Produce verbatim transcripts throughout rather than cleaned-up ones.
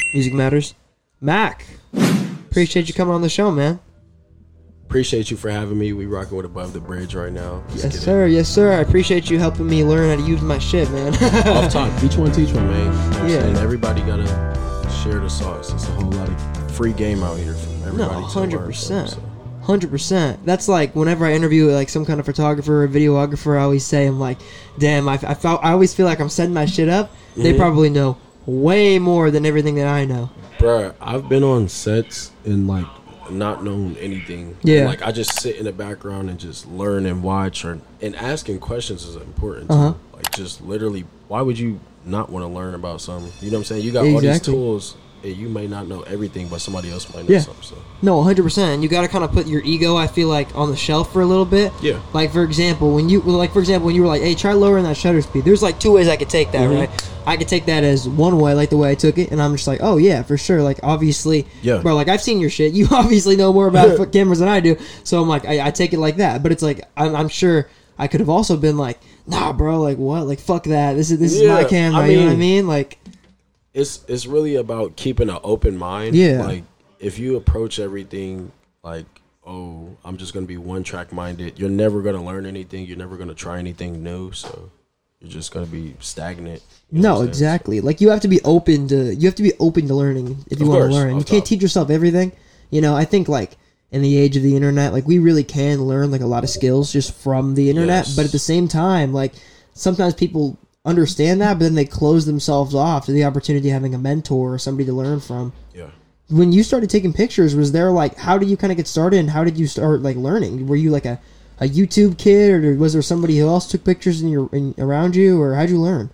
Music matters. Mac, appreciate you coming on the show, man. Appreciate you for having me. We rocking with Above the Bridge right now. Let's yes, sir. It. Yes, sir. I appreciate you helping me learn how to use my shit, man. Off top. Each one teach one, man. You know yeah. And everybody got to share the sauce. It's a whole lot of free game out here from everybody. No, one hundred percent. From, so. one hundred percent. That's like whenever I interview like some kind of photographer or videographer, I always say, I'm like, damn, I, I, felt, I always feel like I'm setting my shit up. Mm-hmm. They probably know way more than everything that I know. Bruh, I've been on sets and like not known anything. Yeah. Like I just sit in the background and just learn and watch, or and asking questions is important uh-huh. too. Like just literally, why would you not want to learn about something? You know what I'm saying? You got exactly. all these tools and you may not know everything, but somebody else might know yeah. something. So. No, one hundred percent. And you got to kind of put your ego, I feel like, on the shelf for a little bit. Yeah. Like for example, when you like for example when you were like, hey, try lowering that shutter speed. There's like two ways I could take that, mm-hmm. right? I could take that as one way, like the way I took it, and I'm just like, oh yeah, for sure. Like obviously, yeah. bro, like I've seen your shit. You obviously know more about cameras than I do, so I'm like, I, I take it like that. But it's like I'm, I'm sure I could have also been like, nah, bro, like what, like fuck that. This is this yeah, is my camera. I mean, you know what I mean? Like, it's it's really about keeping an open mind. Yeah. Like if you approach everything like, oh, I'm just gonna be one track minded, you're never gonna learn anything. You're never gonna try anything new. So you're just gonna be stagnant. No, exactly. Like you have to be open to you have to be open to learning if you want to learn. You can't teach yourself everything. You know, I think like in the age of the internet, like we really can learn like a lot of skills just from the internet. Yes. But at the same time, like sometimes people understand that, but then they close themselves off to the opportunity of having a mentor or somebody to learn from. Yeah. When you started taking pictures, was there like how did you kind of get started and how did you start like learning? Were you like a, a YouTube kid, or was there somebody who else took pictures in your in, around you, or how'd you learn?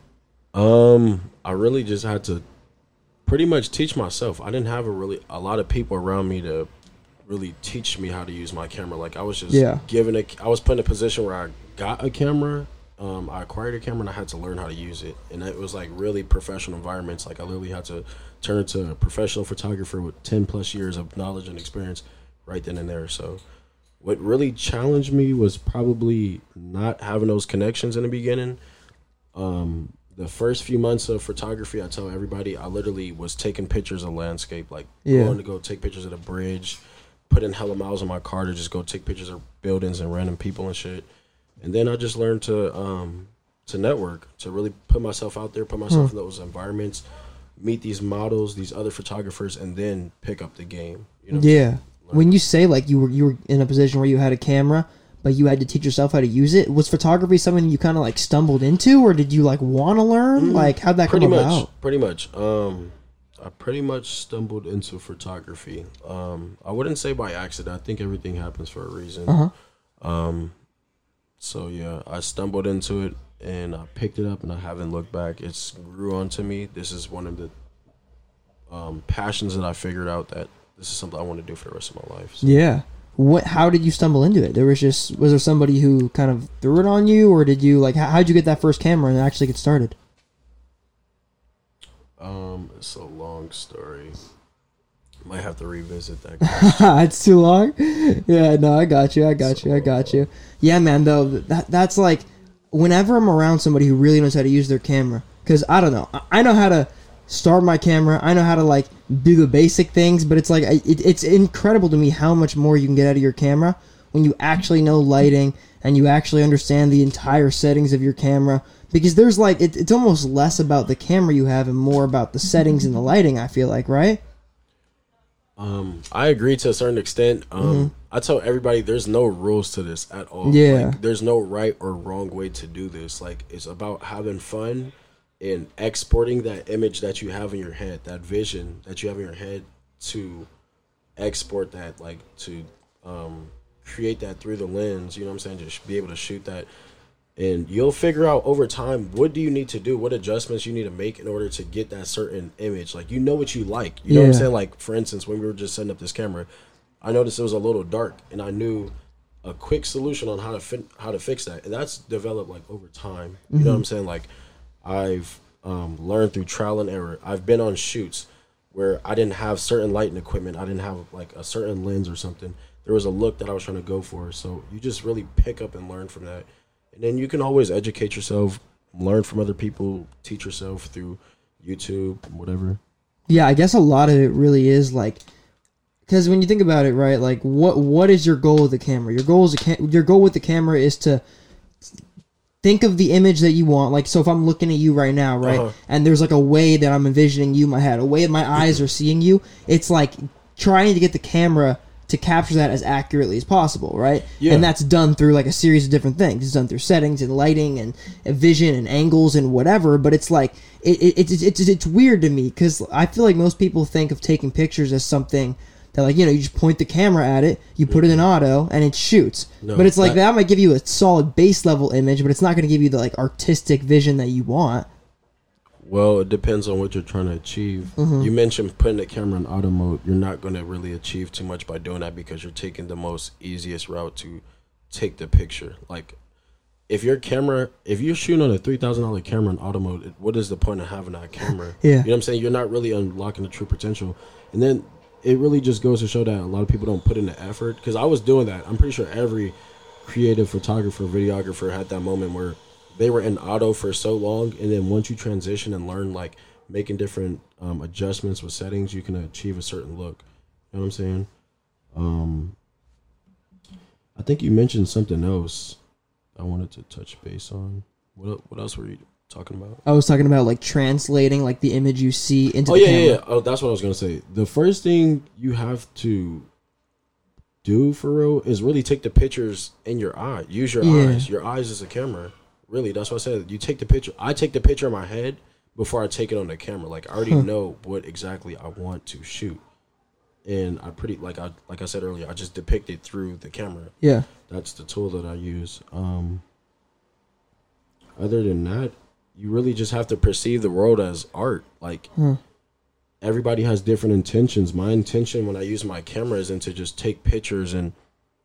Um, I really just had to pretty much teach myself. I didn't have a really a lot of people around me to really teach me how to use my camera. Like I was just yeah. given a, I was put in a position where I got a camera. Um, I acquired a camera and I had to learn how to use it. And it was like really professional environments. Like I literally had to turn into a professional photographer with ten plus years of knowledge and experience right then and there. So what really challenged me was probably not having those connections in the beginning. Um, The first few months of photography, I tell everybody, I literally was taking pictures of landscape, like yeah. going to go take pictures of the bridge, put in hella miles on my car to just go take pictures of buildings and random people and shit. And then I just learned to um, to network, to really put myself out there, put myself hmm. in those environments, meet these models, these other photographers, and then pick up the game. You know? Yeah. When you say like you were you were in a position where you had a camera, but you had to teach yourself how to use it, was photography something you kind of like stumbled into, or did you like want to learn? Mm, like how'd that pretty come much, about? Pretty much. Um, I pretty much stumbled into photography. Um, I wouldn't say by accident. I think everything happens for a reason. Uh-huh. Um, so yeah, I stumbled into it and I picked it up and I haven't looked back. It's grew onto me. This is one of the um, passions that I figured out that this is something I want to do for the rest of my life. So. Yeah. What? How did you stumble into it? There was just was there somebody who kind of threw it on you, or did you like how did you get that first camera and actually get started? Um, it's a long story. Might have to revisit that. It's too long. Yeah, no, I got you. I got so, you. I got you. Yeah, man. Though that that's like whenever I'm around somebody who really knows how to use their camera, because I don't know, I know how to start my camera. I know how to like do the basic things, but it's like it, it's incredible to me how much more you can get out of your camera when you actually know lighting and you actually understand the entire settings of your camera. Because there's like it, it's almost less about the camera you have and more about the settings and the lighting. I feel like, right? Um, I agree to a certain extent. Um, mm-hmm. I tell everybody there's no rules to this at all. Yeah, like, there's no right or wrong way to do this. Like it's about having fun and exporting that image that you have in your head, that vision that you have in your head, to export that, like to um, create that through the lens. You know what I'm saying? Just be able to shoot that. And you'll figure out over time, what do you need to do? What adjustments you need to make in order to get that certain image? Like, you know what you like. You know yeah. what I'm saying? Like, for instance, when we were just setting up this camera, I noticed it was a little dark, and I knew a quick solution on how to fin- how to fix that. And that's developed, like, over time. You mm-hmm. know what I'm saying? Like, I've um, learned through trial and error. I've been on shoots where I didn't have certain lighting equipment. I didn't have, like, a certain lens or something. There was a look that I was trying to go for. So you just really pick up and learn from that. And then you can always educate yourself, learn from other people, teach yourself through YouTube, whatever. Yeah, I guess a lot of it really is like, because when you think about it, right? Like, what what is your goal with the camera? Your goal is a cam- your goal with the camera is to think of the image that you want. Like, so if I'm looking at you right now, right, Uh-huh. and there's like a way that I'm envisioning you in my head, a way that my eyes are seeing you, it's like trying to get the camera to capture that as accurately as possible, right? Yeah. And that's done through like a series of different things. It's done through settings and lighting and, and vision and angles and whatever. But it's like it, it, it's it's it's weird to me because I feel like most people think of taking pictures as something that, like, you know, you just point the camera at it, you put it in auto, and it shoots. No, but it's like that- that might give you a solid base level image, but it's not going to give you the like artistic vision that you want. Well, it depends on what you're trying to achieve. Mm-hmm. You mentioned putting the camera in auto mode. You're not going to really achieve too much by doing that because you're taking the most easiest route to take the picture. Like, if your camera, if you're shooting on a three thousand dollars camera in auto mode, it- what is the point of having that camera? Yeah. You know what I'm saying? You're not really unlocking the true potential. And then it really just goes to show that a lot of people don't put in the effort. Because I was doing that. I'm pretty sure every creative photographer, videographer had that moment where they were in auto for so long, and then once you transition and learn like making different um, adjustments with settings, you can achieve a certain look. You know what I'm saying? Um, I think you mentioned something else I wanted to touch base on. What el- what else were you talking about? I was talking about like translating like the image you see into Oh the yeah, camera. yeah, yeah. Oh, that's what I was gonna say. The first thing you have to do for real is really take the pictures in your eye. Use your Yeah. eyes. Your eyes is a camera. Really, that's what I said. You take the picture. I take the picture in my head before I take it on the camera. Like, I already Huh. know what exactly I want to shoot, and I pretty like I like I said earlier. I just depict it through the camera. Yeah. That's the tool that I use. Um, other than that, you really just have to perceive the world as art. Like, Huh. everybody has different intentions. My intention when I use my camera isn't to just take pictures and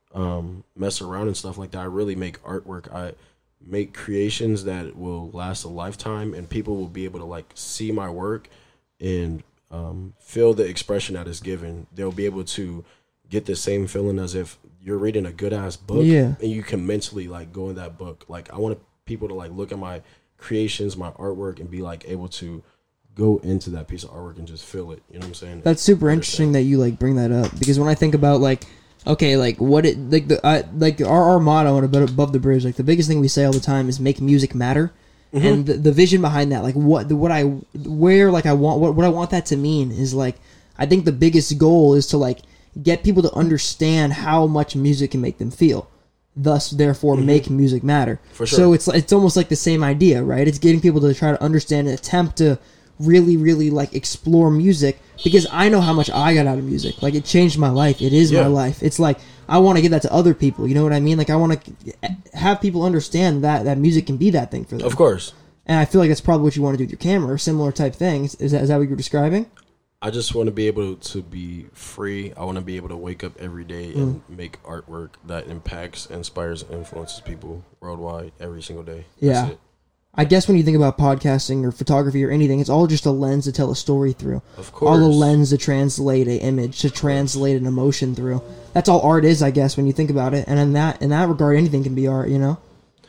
um, mess around and stuff like that. I really make artwork. I make creations that will last a lifetime, and people will be able to like see my work and um, feel the expression that is given. They'll be able to get the same feeling as if you're reading a good ass book, Yeah. and you can mentally like go in that book. Like, I want people to like look at my creations, my artwork, and be like able to go into that piece of artwork and just feel it. You know what I'm saying? That's super interesting that you like bring that up, because when I think about like, okay, like what it like the I, like our, our motto at Above Above the Bridge, like the biggest thing we say all the time is make music matter. Mm-hmm. And the, the vision behind that, like what the, what I where like I want what, what I want that to mean is like, I think the biggest goal is to like get people to understand how much music can make them feel, thus therefore make music matter. For sure. So it's it's almost like the same idea, right? It's getting people to try to understand and attempt to really really like explore music, because I know how much I got out of music. Like, it changed my life. It is Yeah. my life. It's like I want to give that to other people. You know what I mean? Like, I want to have people understand that that music can be that thing for them. Of course. And I feel like that's probably what you want to do with your camera, or similar type things. Is that is that what you're describing? I just want to be able to be free. I want to be able to wake up every day and make artwork that impacts, inspires, and influences people worldwide every single day. Yeah. That's it. I guess when you think about podcasting or photography or anything, it's all just a lens to tell a story through. Of course. All a lens to translate an image, to translate an emotion through. That's all art is, I guess, when you think about it. And in that in that regard, anything can be art, you know?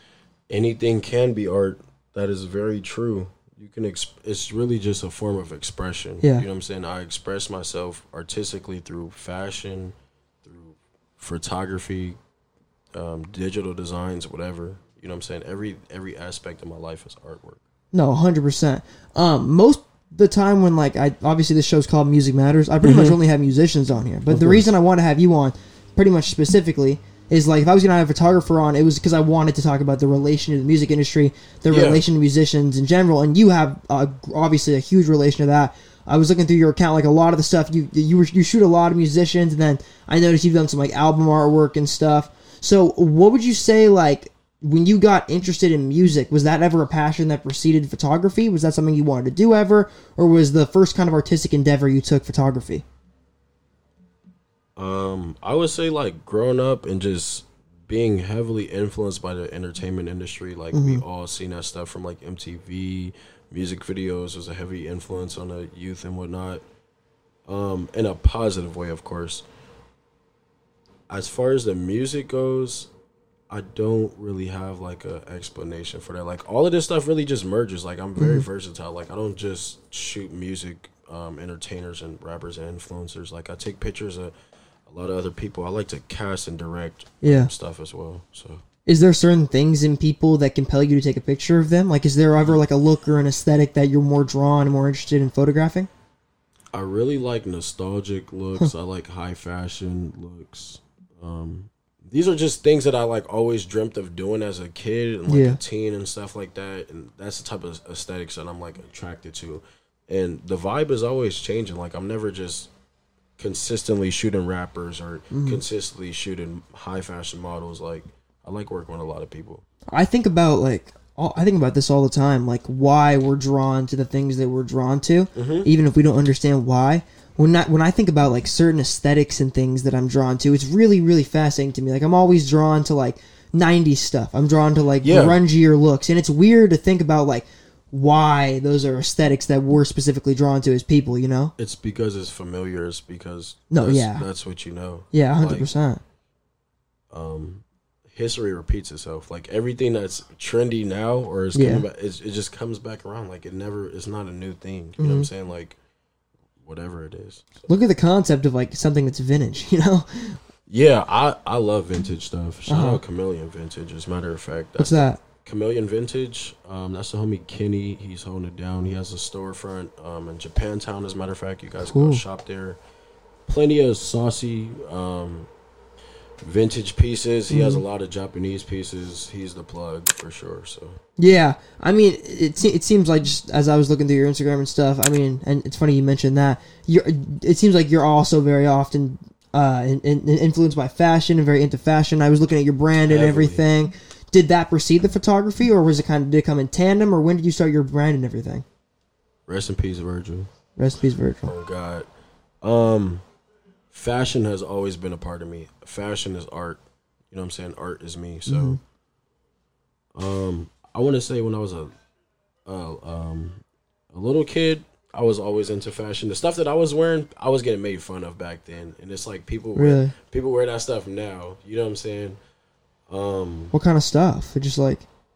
Anything can be art. That is very true. You can. Exp- it's really just a form of expression. Yeah. You know what I'm saying? I express myself artistically through fashion, through photography, um, digital designs, whatever. You know what I'm saying? Every every aspect of my life is artwork. No, one hundred percent. Um, most the time when, like, I obviously this show's called Music Matters, I pretty much only have musicians on here. But the course. reason I want to have you on, pretty much specifically, is like if I was going to have a photographer on, it was because I wanted to talk about the relation to the music industry, the Yeah. relation to musicians in general, and you have uh, obviously a huge relation to that. I was looking through your account, like a lot of the stuff you you were, you shoot a lot of musicians, and then I noticed you've done some like album artwork and stuff. So what would you say, like, when you got interested in music, was that ever a passion that preceded photography? Was that something you wanted to do ever, or was the first kind of artistic endeavor you took photography? Um, I would say like growing up and just being heavily influenced by the entertainment industry. Like we all seen that stuff from like M T V, music videos was a heavy influence on the youth and whatnot. Um, in a positive way, of course. As far as the music goes, I don't really have like a explanation for that. Like all of this stuff really just merges. Like I'm very versatile. Like I don't just shoot music um, entertainers and rappers and influencers. Like I take pictures of a lot of other people. I like to cast and direct Yeah. stuff as well. So Is there certain things in people that compel you to take a picture of them? Like, is there ever like a look or an aesthetic that you're more drawn and more interested in photographing? I really like nostalgic looks. I like high fashion looks. Um, these are just things that I like always dreamt of doing as a kid and like Yeah. a teen and stuff like that. And that's the type of aesthetics that I'm like attracted to. And the vibe is always changing. Like I'm never just consistently shooting rappers or Mm-hmm. consistently shooting high fashion models. Like I like working with a lot of people. I think about like all, I think about this all the time, like why we're drawn to the things that we're drawn to, Mm-hmm. even if we don't understand why. When I, when I think about like certain aesthetics and things that I'm drawn to, it's really really fascinating to me. Like I'm always drawn to like nineties stuff. I'm drawn to like Yeah. grungier looks, and it's weird to think about like why those are aesthetics that we're specifically drawn to as people. You know? It's because it's familiar. It's because No, that's, yeah. that's what you know. Yeah, one hundred Like, percent. um, history repeats itself. Like everything that's trendy now or is Yeah. coming back, it, it just comes back around. Like it never, it's not a new thing. You Mm-hmm. know what I'm saying? Like whatever it is. So, Look at the concept of like something that's vintage. You know? yeah, I I love vintage stuff. Shout Uh-huh. out Chameleon Vintage. As a matter of fact, What's that's that? Chameleon Vintage. Um, that's the homie Kenny. He's holding it down. He has a storefront um in Japantown. As a matter of fact, you guys Cool. go shop there. Plenty of saucy um vintage pieces. He has a Mm-hmm. lot of Japanese pieces. He's the plug for sure. So Yeah, I mean, it se- it seems like just as I was looking through your Instagram and stuff. I mean, and it's funny you mentioned that. You're. It seems like you're also very often uh, in, in, influenced by fashion and very into fashion. I was looking at your brand and Heavily. everything. Did that precede the photography, or was it kind of did it come in tandem, or when did you start your brand and everything? rest in peace, Virgil. Recipes Virtual. Oh God. Um, fashion has always been a part of me. Fashion is art. You know what I'm saying? Art is me. So, Mm-hmm. um, I want to say when I was a, a um, a little kid, I was always into fashion. The stuff that I was wearing, I was getting made fun of back then, and it's like people wear, Really? people wear that stuff now. You know what I'm saying? Um, What kind of stuff? It just like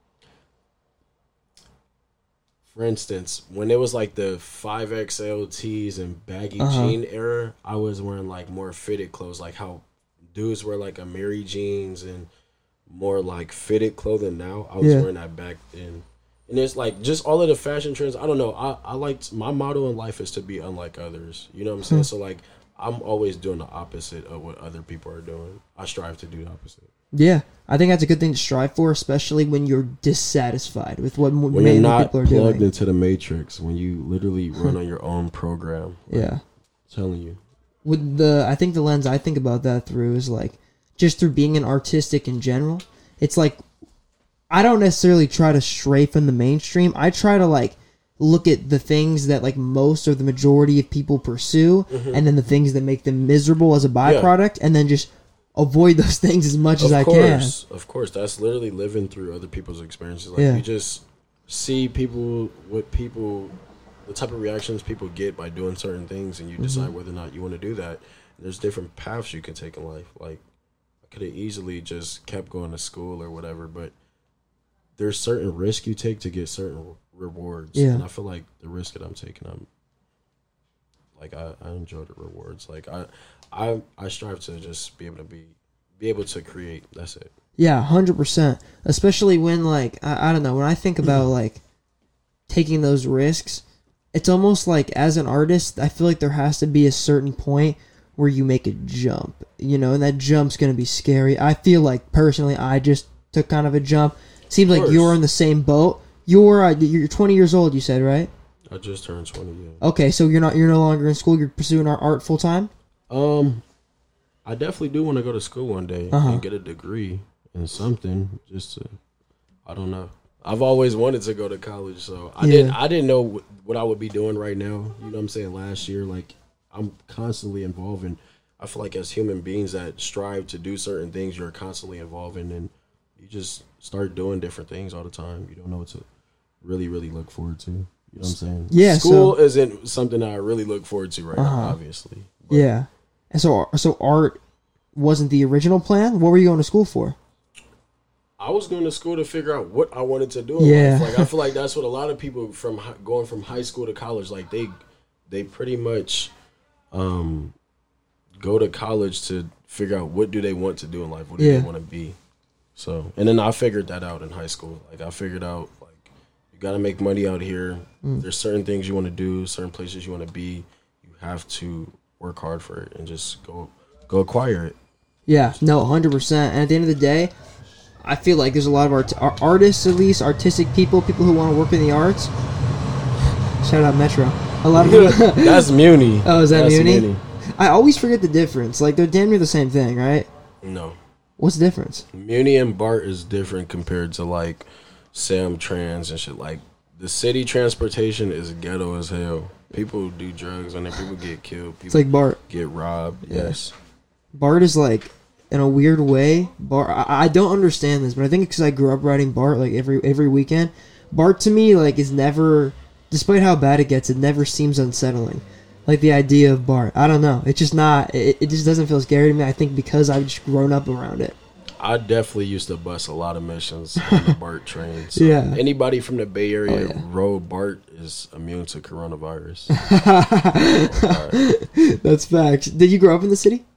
for instance, when it was like the five X L tees and baggy Uh-huh. jean era, I was wearing like more fitted clothes, like how dudes wear like a Mary jeans and more like fitted clothing now. I was Yeah. wearing that back then. And it's like just all of the fashion trends. I don't know. I, I liked my motto in life is to be unlike others. You know what I'm saying? So like I'm always doing the opposite of what other people are doing. I strive to do the opposite. yeah. I think that's a good thing to strive for, especially when you're dissatisfied with what m- When many you're not people are plugged doing. into the matrix, when you literally run on your own program. Like, Yeah. I'm telling you. With the I think the lens I think about that through is like just through being an artistic in general. It's like I don't necessarily try to stray from the mainstream. I try to like look at the things that like most or the majority of people pursue, and then the things that make them miserable as a byproduct, and then just avoid those things as much as I Of can. course, of course. That's literally living through other people's experiences. Like Yeah. you just see people, what people, the type of reactions people get by doing certain things, and you decide Mm-hmm. whether or not you want to do that. There's different paths you can take in life. Like I could have easily just kept going to school or whatever, but there's certain risk you take to get certain rewards. Yeah. And I feel like the risk that I'm taking, I'm like I, I enjoy the rewards. Like I, I I strive to just be able to be be able to create. That's it. Yeah, hundred percent. Especially when like I, I don't know when I think about like taking those risks, it's almost like as an artist, I feel like there has to be a certain point where you make a jump, you know, and that jump's gonna be scary. I feel like personally, I just took kind of a jump. Seems like course. you're in the same boat. You're uh, you're twenty years old. You said right? I just turned twenty. Yeah. Okay, so you're not you're no longer in school. You're pursuing our art full time. Um, I definitely do want to go to school one day Uh-huh. and get a degree in something. Just to, I don't know. I've always wanted to go to college, so I Yeah. didn't. I didn't know what, what I would be doing right now. You know what I'm saying? Last year, like I'm constantly involving. I feel like as human beings that strive to do certain things, you're constantly involving, and you just start doing different things all the time. You don't know what to really, really look forward to. You know what I'm saying? Yeah, School so- isn't something that I really look forward to right Uh-huh. now, obviously. But Yeah, and so so art wasn't the original plan. What were you going to school for? I was going to school to figure out what I wanted to do in Yeah. life. Like I feel like that's what a lot of people from hi- going from high school to college, like they they pretty much um, go to college to figure out what do they want to do in life, what do Yeah. they want to be. So, and then I figured that out in high school. Like I figured out like you got to make money out here. Mm. There's certain things you want to do, certain places you want to be. You have to work hard for it and just go go acquire it. Yeah, no, one hundred percent. And at the end of the day, I feel like there's a lot of art- ar- artists, at least, artistic people, people who want to work in the arts. Shout out Metro. A lot of people. That's Muni. Oh, is that That's Muni? Muni. I always forget the difference. Like, they're damn near the same thing, right? No. What's the difference? Muni and BART is different compared to like Sam Trans and shit. Like the city transportation is ghetto as hell. People do drugs and then people get killed. People It's like BART. get robbed. Yes. BART is like, in a weird way, BART. I, I don't understand this, but I think because I grew up riding BART like every every weekend. BART to me like is never, despite how bad it gets, it never seems unsettling. Like the idea of BART, I don't know. It's just not. It, it just doesn't feel scary to me. I think because I've just grown up around it. I definitely used to bus a lot of missions on the BART train. So Yeah. anybody from the Bay Area Oh, yeah. rode BART is immune to coronavirus. That's facts. Did you grow up in the city?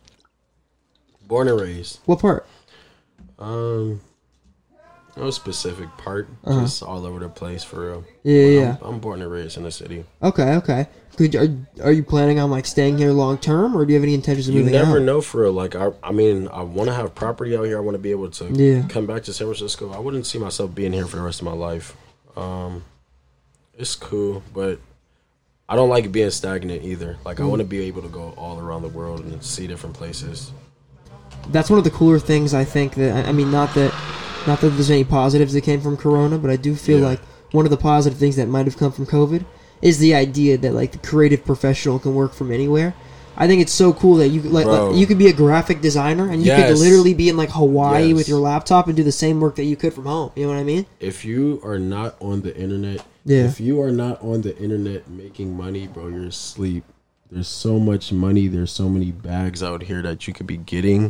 Born and raised. What part? Um, no specific part. Uh-huh. Just all over the place for real. Yeah, But yeah. I'm, I'm born and raised in the city. Okay, okay. Could are, are you planning on like staying here long term, or do you have any intentions of You moving never out? know for real. Like I, I mean, I want to have property out here. I want to be able to Yeah. come back to San Francisco. I wouldn't see myself being here for the rest of my life. Um, it's cool, but I don't like being stagnant either. Like I Mm. want to be able to go all around the world and see different places. That's one of the cooler things I think that I I mean not that not that there's any positives that came from Corona, but I do feel Yeah. like one of the positive things that might have come from COVID is the idea that like the creative professional can work from anywhere. I think it's so cool that you could, like, Bro. like you could be a graphic designer and you could Yes. literally be in like Hawaii Yes. with your laptop and do the same work that you could from home. You know what I mean? If you are not on the internet, Yeah. if you are not on the internet making money, bro, you're asleep. There's so much money. There's so many bags out here that you could be getting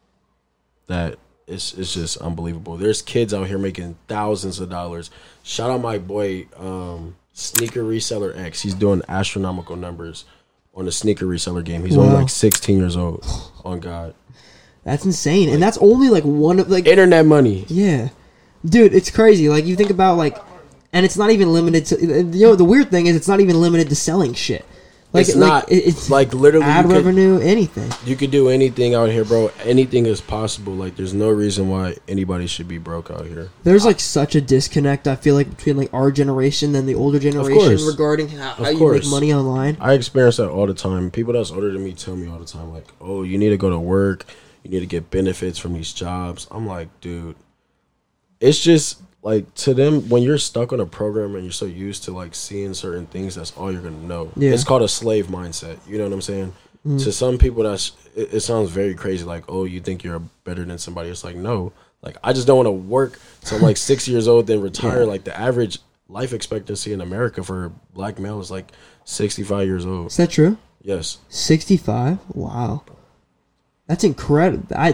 that it's it's just unbelievable. There's kids out here making thousands of dollars. Shout out my boy, um, Sneaker Reseller X. He's doing astronomical numbers on the sneaker reseller game. He's only Wow. like sixteen years old. On God, That's insane, and that's only like one of like internet money. yeah, dude, it's crazy. Like you think about like, and it's not even limited to you know the weird thing is it's not even limited to selling shit. Like It's like, not. it- it's Like literally, ad you could- revenue, anything. You could do anything out here, bro. Anything is possible. Like, there's no reason why anybody should be broke out here. There's like such a disconnect. I feel like between like our generation and the older generation course. regarding how, how Of you course. make money online. I experience that all the time. People that's older than me tell me all the time, like, oh, you need to go to work. You need to get benefits from these jobs. I'm like, dude, it's just like to them when you're stuck on a program and you're so used to like seeing certain things, that's all you're gonna know. Yeah. It's called a slave mindset. You know what I'm saying? To some people, that's it, it sounds very crazy. Like, oh, you think you're better than somebody? It's like, no. Like, I just don't want to work till I'm like six years old, then retire. Yeah. Like the average life expectancy in America for a black male is like sixty-five years old. Is that true? Yes. sixty-five? Wow. That's incredible. I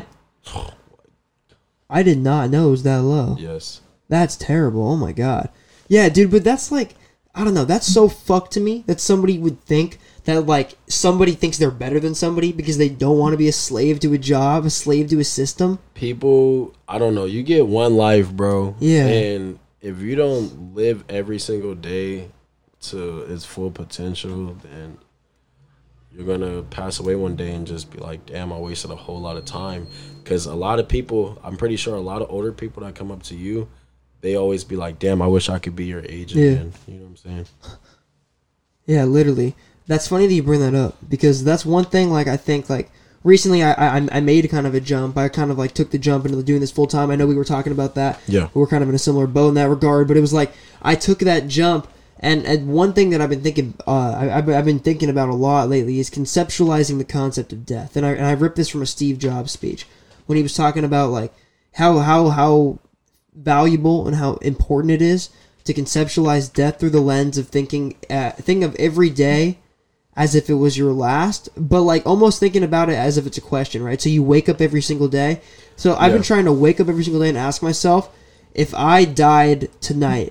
I did not know it was that low. Yes. That's terrible. Oh my god. Yeah, dude, but that's like I don't know. That's so fucked to me that somebody would think that like somebody thinks they're better than somebody because they don't want to be a slave to a job, a slave to a system. People, I don't know. You get one life, bro. Yeah. And if you don't live every single day to its full potential, then you're gonna pass away one day and just be like, damn, I wasted a whole lot of time. Because a lot of people, I'm pretty sure a lot of older people that come up to you, they always be like, damn, I wish I could be your age Yeah. again. You know what I'm saying? Yeah, literally. That's funny that you bring that up because that's one thing. Like I think like recently I I, I made kind of a jump. I kind of like took the jump into doing this full time. I know we were talking about that. Yeah. We were kind of in a similar boat in that regard. But it was like I took that jump. And, and one thing that I've been thinking, uh, I, I've, I've been thinking about a lot lately is conceptualizing the concept of death. And I and I ripped this from a Steve Jobs speech when he was talking about like how how how valuable and how important it is to conceptualize death through the lens of thinking uh, think of every day as if it was your last, but like almost thinking about it as if it's a question, right? So you wake up every single day. So I've Yeah. been trying to wake up every single day and ask myself, if I died tonight,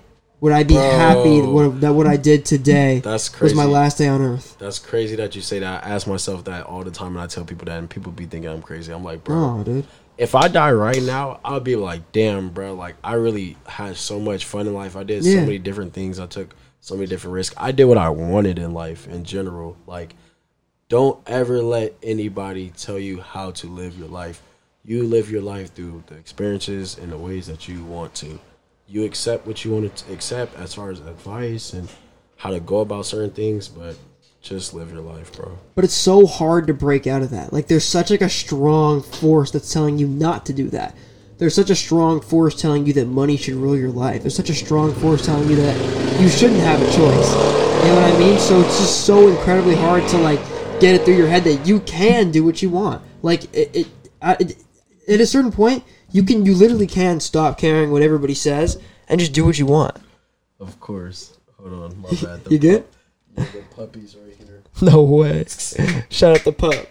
would I be Bro. happy what, that what I did today That's was crazy. my last day on Earth? That's crazy that you say that. I ask myself that all the time, and I tell people that, and people be thinking I'm crazy. I'm like, bro, Oh, dude. if I die right now, I'll be like, damn, bro, like I really had so much fun in life. I did Yeah. so many different things. I took so many different risks. I did what I wanted in life in general. Like, don't ever let anybody tell you how to live your life. You live your life through the experiences and the ways that you want to. You accept what you want to accept as far as advice and how to go about certain things, but just live your life, bro. But it's so hard to break out of that. Like, there's such like a strong force that's telling you not to do that. There's such a strong force telling you that money should rule your life. There's such a strong force telling you that you shouldn't have a choice. You know what I mean? So it's just so incredibly hard to like get it through your head that you can do what you want. Like it, it, I, it at a certain point, you can, you literally can stop caring what everybody says and just do what you want. Of course. Hold on, my bad. The You good? pup- the puppies right here. No way. Shout out the pup.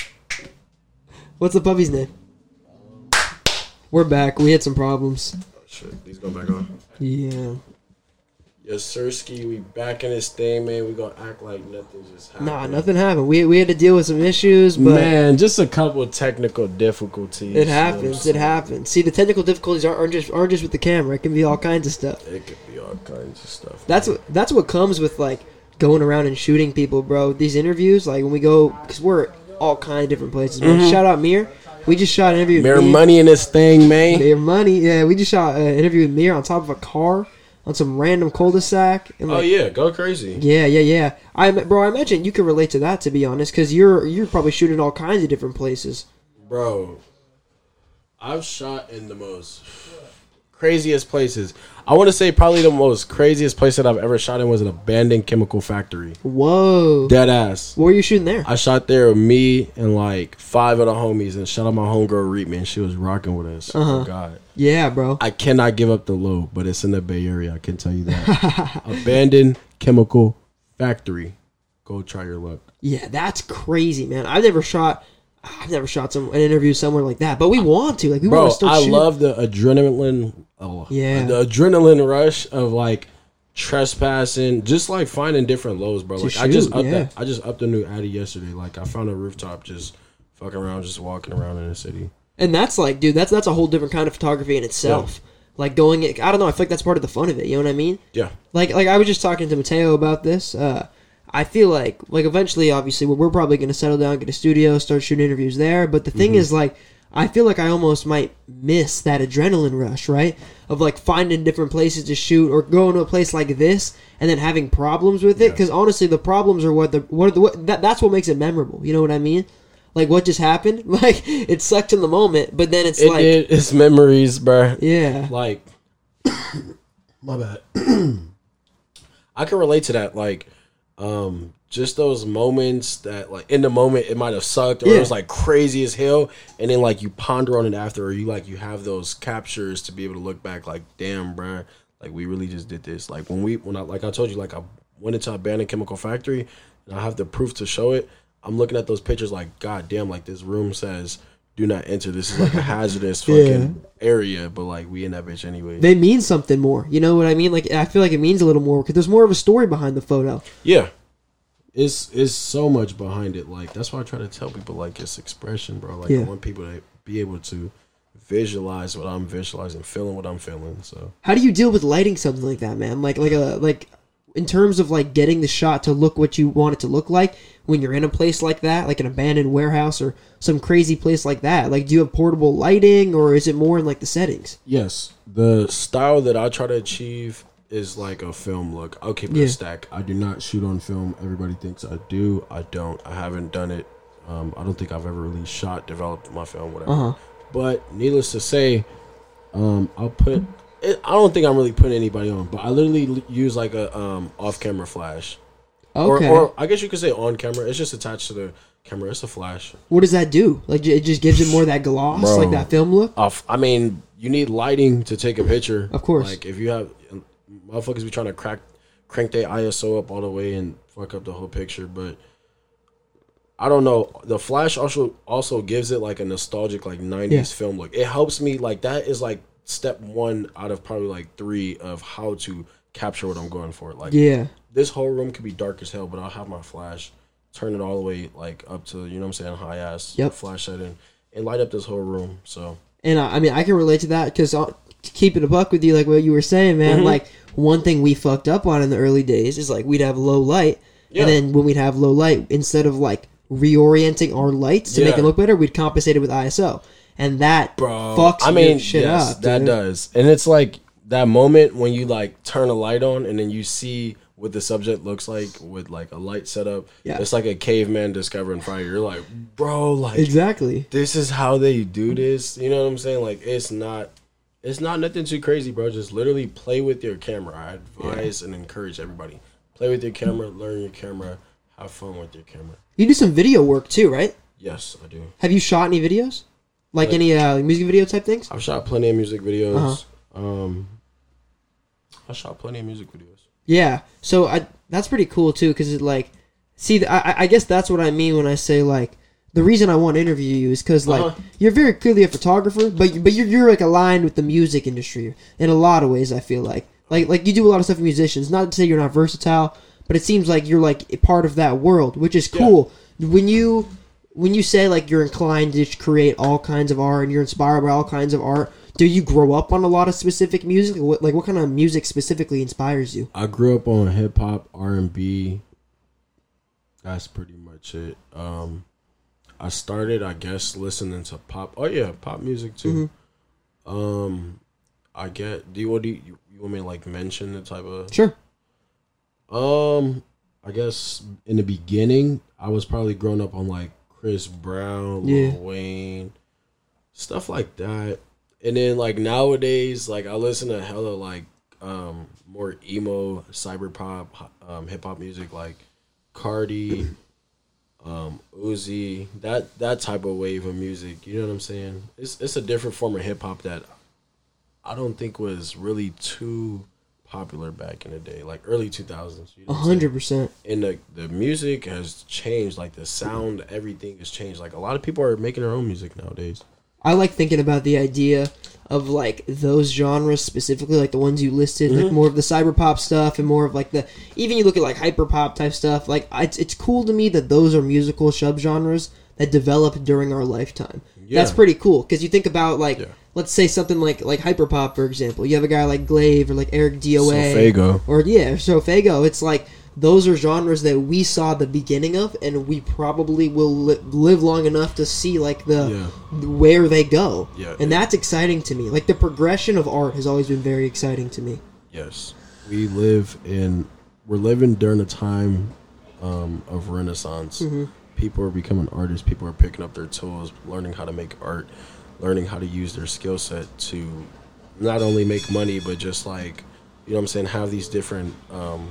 What's the puppy's name? We're back. We had some problems. Oh, shit. These go back on. Yeah. Yes, Sirski, we back in this thing, man. We gonna act like nothing just happened. Nah, nothing happened. We we had to deal with some issues, but Man, just a couple of technical difficulties. it happens. It happens. See, the technical difficulties aren't, aren't just aren't just with the camera. It can be all kinds of stuff. It could be all kinds of stuff. That's man. what that's what comes with like going around and shooting people, bro. These interviews, like when we go, because we're all kind of different places. Man. Mhm. Shout out Mir. We just shot an interview. Mere with Mir. money in this thing, man. Mir money. Yeah, we just shot an interview with Mir on top of a car on some random cul-de-sac. And like, Oh yeah, go crazy. Yeah, yeah, yeah. I bro, I imagine you can relate to that, to be honest, because you're you're probably shooting all kinds of different places. Bro, I've shot in the most craziest places. I want to say probably the most craziest place that I've ever shot in was an abandoned chemical factory. Whoa. Dead ass. What were you shooting there? I shot there with me and like five of the homies, and shout out my homegirl Reed, man. She was rocking with us. Uh-huh. Oh God. Yeah, bro. I cannot give up the low, but it's in the Bay Area. I can tell you that. Abandoned chemical factory. Go try your luck. Yeah, that's crazy, man. I've never shot. I've never shot some an interview somewhere like that, but we want to. Like, we Bro, want to start I shooting. love the adrenaline. Oh, Yeah. the adrenaline rush of like trespassing, just like finding different lows, bro. To Like I just shoot, upped yeah. that, I just upped a new Addy yesterday. Like I found a rooftop, just fucking around, just walking around in the city. And that's like, dude, that's that's a whole different kind of photography in itself. Like going, I don't know. I feel like that's part of the fun of it. You know what I mean? Yeah. Like, like I was just talking to Mateo about this. Uh, I feel like, like eventually, obviously, we're, we're probably going to settle down, get a studio, start shooting interviews there. But the thing Mm-hmm. is, like, I feel like I almost might miss that adrenaline rush, right? Of like finding different places to shoot or going to a place like this and then having problems with it. Yeah. Because honestly, the problems are what the what, are the, what that that's what makes it memorable. You know what I mean? Like what just happened? Like it sucked in the moment, but then it's It like, did. It's memories, bro. yeah, Like, my bad. I can relate to that. Like, um, just those moments that, like, in the moment it might have sucked, or Yeah. it was like crazy as hell, and then like you ponder on it after, or you like you have those captures to be able to look back, like, damn, bro, like we really just did this. Like when we, when I, like I told you, like I went into an abandoned chemical factory, and I have the proof to show it. I'm looking at those pictures, like, god damn, like this room says, do not enter. This is like a hazardous fucking area, but like we in that bitch anyway. they mean something more. You know what I mean? Like I feel like it means a little more because there's more of a story behind the photo. Yeah. It's it's so much behind it. Like that's why I try to tell people, like, it's expression, bro. Like Yeah. I want people to be able to visualize what I'm visualizing, feeling what I'm feeling. So How do you deal with lighting something like that, man? Like like a like in terms of like getting the shot to look what you want it to look like when you're in a place like that, like an abandoned warehouse or some crazy place like that. Like do you have portable lighting or is it more in like the settings? yes, the style that I try to achieve is like a film look. I'll keep it Yeah. a stack. I do not shoot on film. Everybody thinks I do. I don't. I haven't done it. Um, I don't think I've ever really shot, developed my film, whatever. Uh-huh. But needless to say, um, I'll put. It, I don't think I'm really putting anybody on, but I literally l- use like a um, off-camera flash, Okay. or, or I guess you could say on camera. It's just attached to the camera. It's a flash. What does that do? Like it just gives it more that gloss, Bro. like that film look? Off. I mean, you need lighting to take a picture. Of course. Like if you have motherfuckers be trying to crack, crank their I S O up all the way and fuck up the whole picture, but I don't know. The flash also also gives it like a nostalgic like nineties Yeah. film look. It helps me, like that is like step one out of probably like three of how to capture what I'm going for. Like, Yeah. this whole room could be dark as hell, but I'll have my flash, turn it all the way like up to, you know what I'm saying, high ass, Yep. flash that in, and light up this whole room. So, And I, I mean, I can relate to that because to keep it a buck with you, like what you were saying, man. Mhm. Like one thing we fucked up on in the early days is like we'd have low light, yeah, and then when we'd have low light, instead of like reorienting our lights to make Yeah. it look better, we'd compensate it with I S O, and that bro, fucks I mean, your shit yes, up. that dude. does, and it's like that moment when you like turn a light on and then you see what the subject looks like with like a light setup. Yeah. It's like a caveman discovering fire. You're like, bro, like Exactly. this is how they do this. You know what I'm saying? Like, it's not, it's not nothing too crazy, bro. Just literally play with your camera. I advise and encourage everybody, play with your camera, learn your camera, have fun with your camera. You do some video work too, right? Yes, I do. Have you shot any videos? Like Like- any uh, music video type things? I've shot plenty of music videos. Uh-huh. Um, I shot plenty of music videos. Yeah. So I that's pretty cool too, because it like, see, I I guess that's what I mean when I say like the reason I want to interview you is because like Uh-huh. you're very clearly a photographer, but you- but you're you're like aligned with the music industry in a lot of ways. I feel like like like you do a lot of stuff with musicians. Not to say you're not versatile, but it seems like you're like a part of that world, which is cool. When you when you say like you're inclined to create all kinds of art and you're inspired by all kinds of art, do you grow up on a lot of specific music? What, like what kind of music specifically inspires you? I grew up on hip hop, R and B. That's pretty much it. Um, I started, I guess, listening to pop. Oh yeah, pop music too. Mm-hmm. Um, I get. Do you what do you, you want me to like mention the type of? Sure. Um, I guess in the beginning, I was probably growing up on like Chris Brown, Lil Yeah. Wayne, stuff like that. And then like nowadays, like I listen to hella like um more emo, cyber pop, um, hip hop music like Cardi, um, Uzi, that that type of wave of music. You know what I'm saying? It's it's a different form of hip hop that I don't think was really too popular back in the day, like early two thousands. You know A what I'm saying? hundred percent. And the the music has changed, like the sound, everything has changed. Like a lot of people are making their own music nowadays. I like thinking about the idea of like those genres specifically, like the ones you listed, like Mhm. more of the cyber pop stuff and more of like the even you look at like hyper pop type stuff. Like I, it's it's cool to me that those are musical subgenres that developed during our lifetime. Yeah. That's pretty cool because you think about like Yeah. let's say something like like hyper pop for example. You have a guy like Glaive or like Eric D O A Fago. or yeah, so Fago. It's like those are genres that we saw the beginning of, and we probably will li- live long enough to see like the Yeah. where they go. Yeah, and it- that's exciting to me. Like the progression of art has always been very exciting to me. Yes, we live in. We're living during a time um, of renaissance. Mm-hmm. People are becoming artists. People are picking up their tools, learning how to make art, learning how to use their skill set to not only make money, but just like, you know what I'm saying, have these different. Um,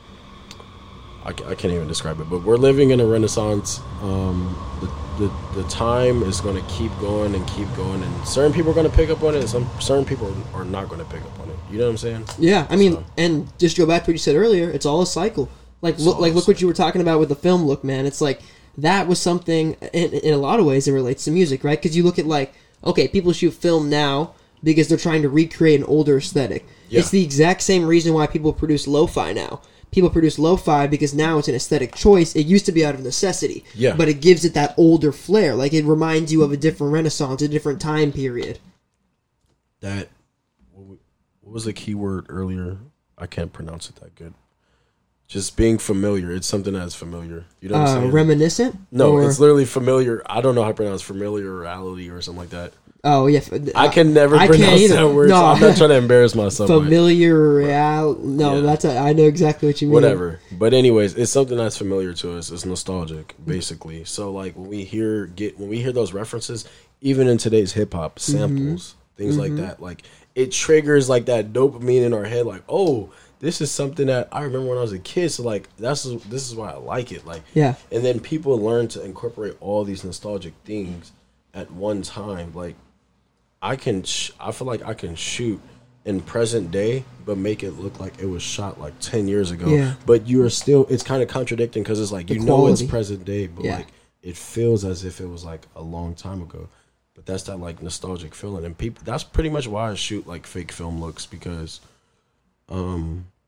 I, ca- I can't even describe it, but we're living in a renaissance. Um, the, the the time is going to keep going and keep going, and certain people are going to pick up on it, and some certain people are not going to pick up on it. You know what I'm saying? Yeah, I mean, So- and just to go back to what you said earlier, it's all a cycle. Like It's look, all like a look what you were talking about with the film look, man. It's like that was something in, in a lot of ways it relates to music, right? Because you look at like okay, people shoot film now because they're trying to recreate an older aesthetic. Yeah. It's the exact same reason why people produce lo-fi now. People produce lo-fi because now it's an aesthetic choice. It used to be out of necessity, Yeah. but it gives it that older flair. Like it reminds you of a different renaissance, a different time period. That what we- what was the key word earlier? I can't pronounce it that good. Just being familiar. It's something that's familiar. You know what I'm Uh, saying? reminiscent? no, Or- it's literally familiar. I don't know how to pronounce familiarity or something like that. Oh yeah, I can never I can't pronounce either. that word. No. So I'm not trying to embarrass myself. but familiar. Yeah, no, Yeah. that's a, I know exactly what you mean. whatever. But anyways, it's something that's familiar to us. It's nostalgic, basically. So like when we hear get when we hear those references, even in today's hip hop samples, things like that, like it triggers like that dopamine in our head. Like, oh, this is something that I remember when I was a kid. So like that's this is why I like it. Like, Yeah. and then people learn to incorporate all these nostalgic things at one time. Like, I can, sh- I feel like I can shoot in present day, but make it look like it was shot like ten years ago. Yeah. But you are still, it's kind of contradicting because it's like, The you know, it's quality. present day, but Yeah. like it feels as if it was like a long time ago. But that's that like nostalgic feeling. And people, that's pretty much why I shoot like fake film looks because, um,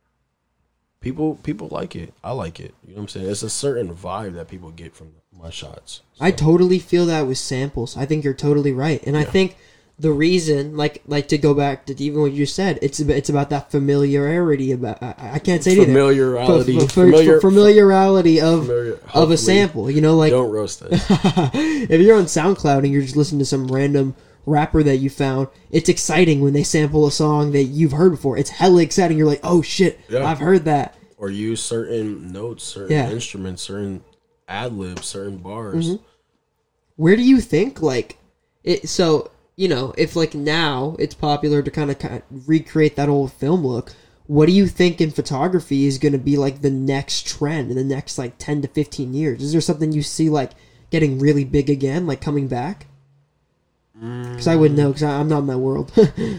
people people like it. I like it. You know what I'm saying? It's a certain vibe that people get from my shots. So. I totally feel that with samples. I think you're totally right, and yeah. I think the reason, like, like to go back to even what you said, it's about, it's about that familiarity. About I, I can't say anything. Familiarity, f- f- Familiar, familiarity of familiar, of a sample. You know, like don't roast us. If you're on SoundCloud and you're just listening to some random rapper that you found, it's exciting when they sample a song that you've heard before. It's hella exciting. You're like, oh shit, yeah. I've heard that. Or use certain notes, certain yeah. instruments, certain ad libs, certain bars. Mm-hmm. Where do you think like it? So. You know, if like now it's popular to kind of, kind of recreate that old film look, what do you think in photography is going to be like the next trend in the next like ten to fifteen years? Is there something you see like getting really big again, like coming back? Because I wouldn't know, because I'm not in that world.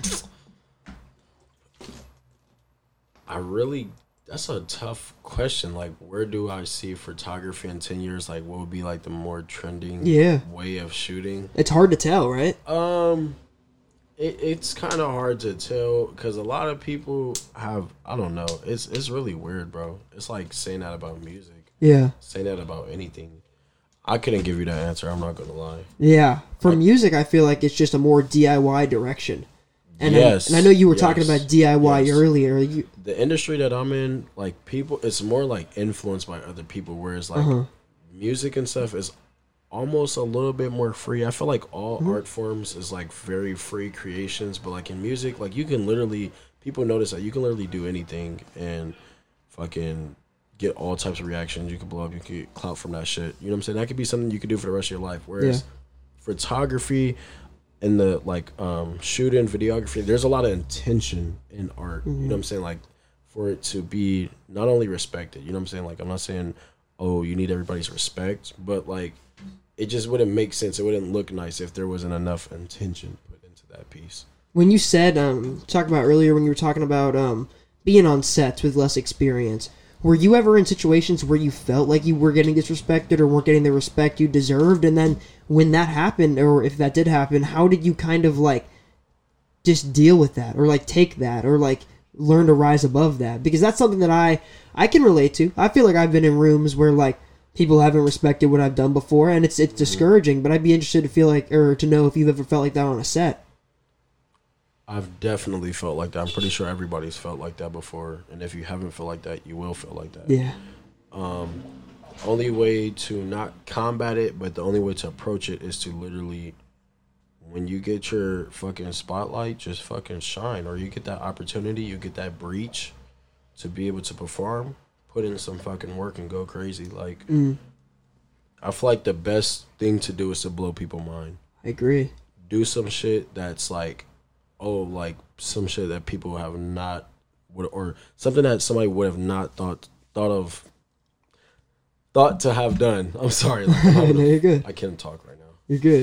I really, that's a tough question. Like, where do I see photography in ten years? Like, what would be like the more trending yeah. way of shooting? It's hard to tell, right? Um, it, it's kind of hard to tell because a lot of people have, I don't know. It's it's really weird, bro. It's like saying that about music. Yeah. Saying that about anything. I couldn't give you that answer. I'm not going to lie. Yeah. For like, music, I feel like it's just a more D I Y direction. And, yes, I, and I know you were yes, talking about D I Y yes. earlier. You, the industry that I'm in, like people, it's more like influenced by other people. Whereas like uh-huh. music and stuff is almost a little bit more free. I feel like all mm-hmm. art forms is like very free creations, but like in music, like you can literally, people notice that you can literally do anything and fucking get all types of reactions. You can blow up, you can get clout from that shit. You know what I'm saying? That could be something you could do for the rest of your life. Whereas yeah. photography and the like um shooting, videography, there's a lot of intention in art. Mm-hmm. You know what I'm saying? Like for it to be not only respected, you know what I'm saying? Like I'm not saying, oh, you need everybody's respect, but like it just wouldn't make sense. It wouldn't look nice if there wasn't enough intention put into that piece. When you said, um, talked about earlier when you were talking about um, being on sets with less experience, were you ever in situations where you felt like you were getting disrespected or weren't getting the respect you deserved? And then when that happened, or if that did happen, how did you kind of like just deal with that or like take that or like learn to rise above that? Because that's something that I, I can relate to. I feel like I've been in rooms where like people haven't respected what I've done before, and it's it's discouraging, but I'd be interested to feel like, or to know if you've ever felt like that on a set. I've definitely felt like that. I'm pretty sure everybody's felt like that before, and if you haven't felt like that, you will feel like that. Yeah. Um, only way to not combat it, but the only way to approach it is to literally, when you get your fucking spotlight, just fucking shine, or you get that opportunity, you get that breach to be able to perform, put in some fucking work and go crazy. Like, mm. I feel like the best thing to do is to blow people's mind. I agree. Do some shit that's like, oh, like some shit that people have not, would, or something that somebody would have not thought thought of, thought to have done. I'm sorry. Like, no, you're good. I can't talk right now. You're good.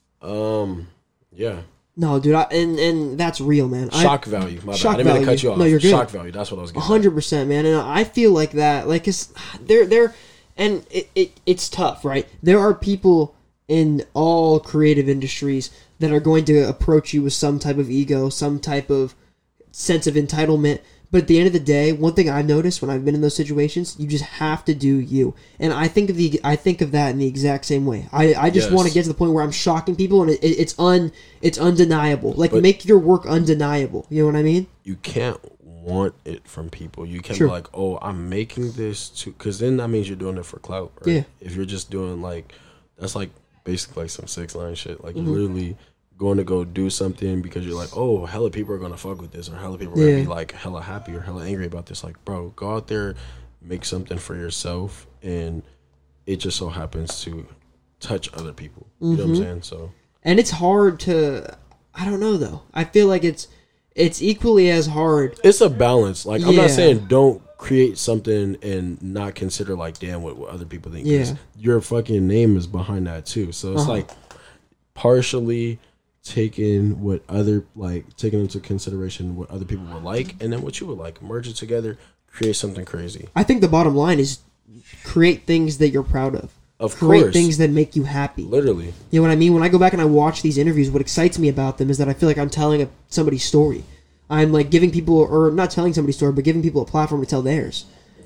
Um, yeah. No, dude, I, and and that's real, man. Shock I, value. My shock bad. I didn't mean value. to cut you off. No, you're good. Shock value. That's what I was getting. A hundred percent, man. And I feel like that, like, cause they're they're, and it, it it's tough, right? There are people in all creative industries that are going to approach you with some type of ego, some type of sense of entitlement. But at the end of the day, one thing I've noticed when I've been in those situations, you just have to do you. And I think of the I think of that in the exact same way. I, I just yes. want to get to the point where I'm shocking people, and it, it's un it's undeniable. Like, but make your work undeniable. You know what I mean? You can't want it from people. You can't Sure. be like, oh, I'm making this to, because then that means you're doing it for clout. Right? Yeah. If you're just doing like, that's like basically like some six nine shit. Like, Mm-hmm. you're literally going to go do something because you're like, oh, hella people are gonna fuck with this, or hella people are Yeah. gonna be like hella happy or hella angry about this. Like, bro, go out there, make something for yourself, and it just so happens to touch other people. You Mm-hmm. know what I'm saying? So, And it's hard to, I don't know though. I feel like it's it's equally as hard. it's a balance. Like, I'm Yeah. not saying don't create something and not consider like, damn, what, what other people think. 'Cause Yeah. your fucking name is behind that too. So it's Uh-huh. like partially taking what other, like taking into consideration what other people would like, and then what you would like, merge it together, create something crazy. I think the bottom line is create things that you're proud of. Of create course. things that make you happy. Literally. You know what I mean? When I go back and I watch these interviews, what excites me about them is that I feel like I'm telling a, somebody's story. I'm like giving people, or not telling somebody's story, but giving people a platform to tell theirs.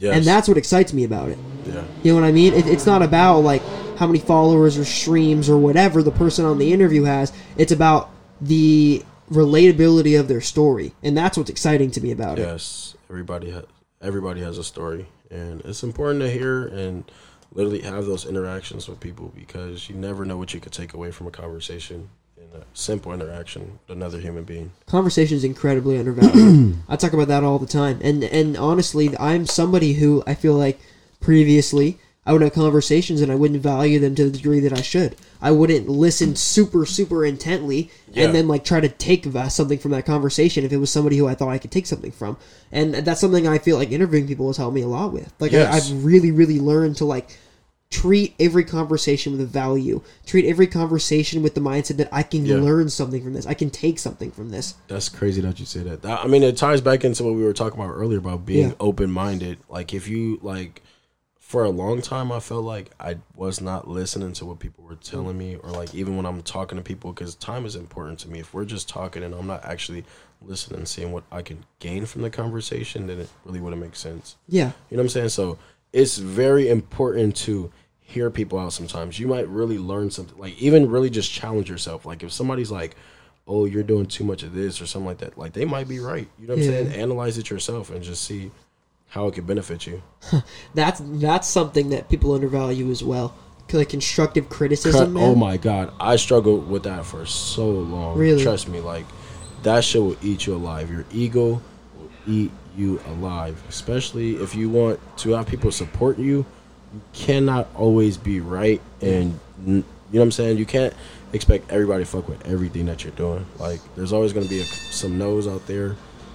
Yes. And that's what excites me about it. Yeah. You know what I mean? It, it's not about like how many followers or streams or whatever the person on the interview has. It's about the relatability of their story, and that's what's exciting to me about yes. it. Yes, everybody has everybody has a story, and it's important to hear and literally have those interactions with people, because you never know what you could take away from a conversation in a simple interaction with another human being. Conversation is incredibly undervalued. I talk about that all the time, and and honestly, I'm somebody who I feel like previously I would have conversations and I wouldn't value them to the degree that I should. I wouldn't listen super, super intently yeah. and then like try to take something from that conversation if it was somebody who I thought I could take something from. And that's something I feel like interviewing people has helped me a lot with. Like yes. I, I've really, really learned to like treat every conversation with a value. Treat every conversation with the mindset that I can yeah. learn something from this. I can take something from this. That's crazy that you say that. that. I mean, it ties back into what we were talking about earlier about being yeah. open-minded. Like if you like... For a long time, I felt like I was not listening to what people were telling me, or like even when I'm talking to people, because time is important to me. If we're just talking and I'm not actually listening and seeing what I can gain from the conversation, then it really wouldn't make sense. Yeah. You know what I'm saying? So it's very important to hear people out sometimes. You might really learn something, like even really just challenge yourself. Like if somebody's like, oh, you're doing too much of this or something like that, like they might be right. You know what yeah. I'm saying? Analyze it yourself and just see how it could benefit you. that's that's something that people undervalue as well. Like constructive criticism, man. Oh my God, I struggled with that for so long. Really? Trust me, like that shit will eat you alive. Your ego will eat you alive. Especially if you want to have people support you. You cannot always be right, and you know what I'm saying. You can't expect everybody to fuck with everything that you're doing. Like there's always gonna be a, some no's out there.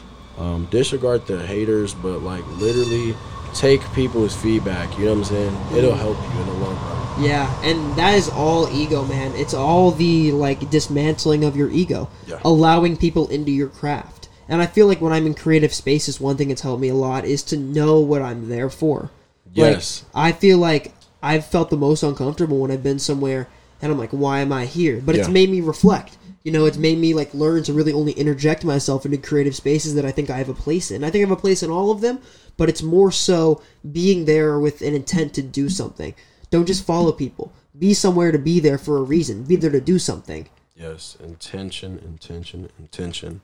Um, disregard the haters, but like literally take people's feedback. You know what I'm saying? It'll help you in the long run. Yeah, and that is all ego, man. It's all the like dismantling of your ego, yeah. allowing people into your craft. And I feel like when I'm in creative spaces, one thing that's helped me a lot is to know what I'm there for. Yes. Like, I feel like I've felt the most uncomfortable when I've been somewhere and I'm like, why am I here? But it's yeah. made me reflect. You know, it's made me like learn to really only interject myself into creative spaces that I think I have a place in. I think I have a place in all of them, but it's more so being there with an intent to do something. Don't just follow people. Be somewhere to be there for a reason. Be there to do something. Yes, intention, intention, intention.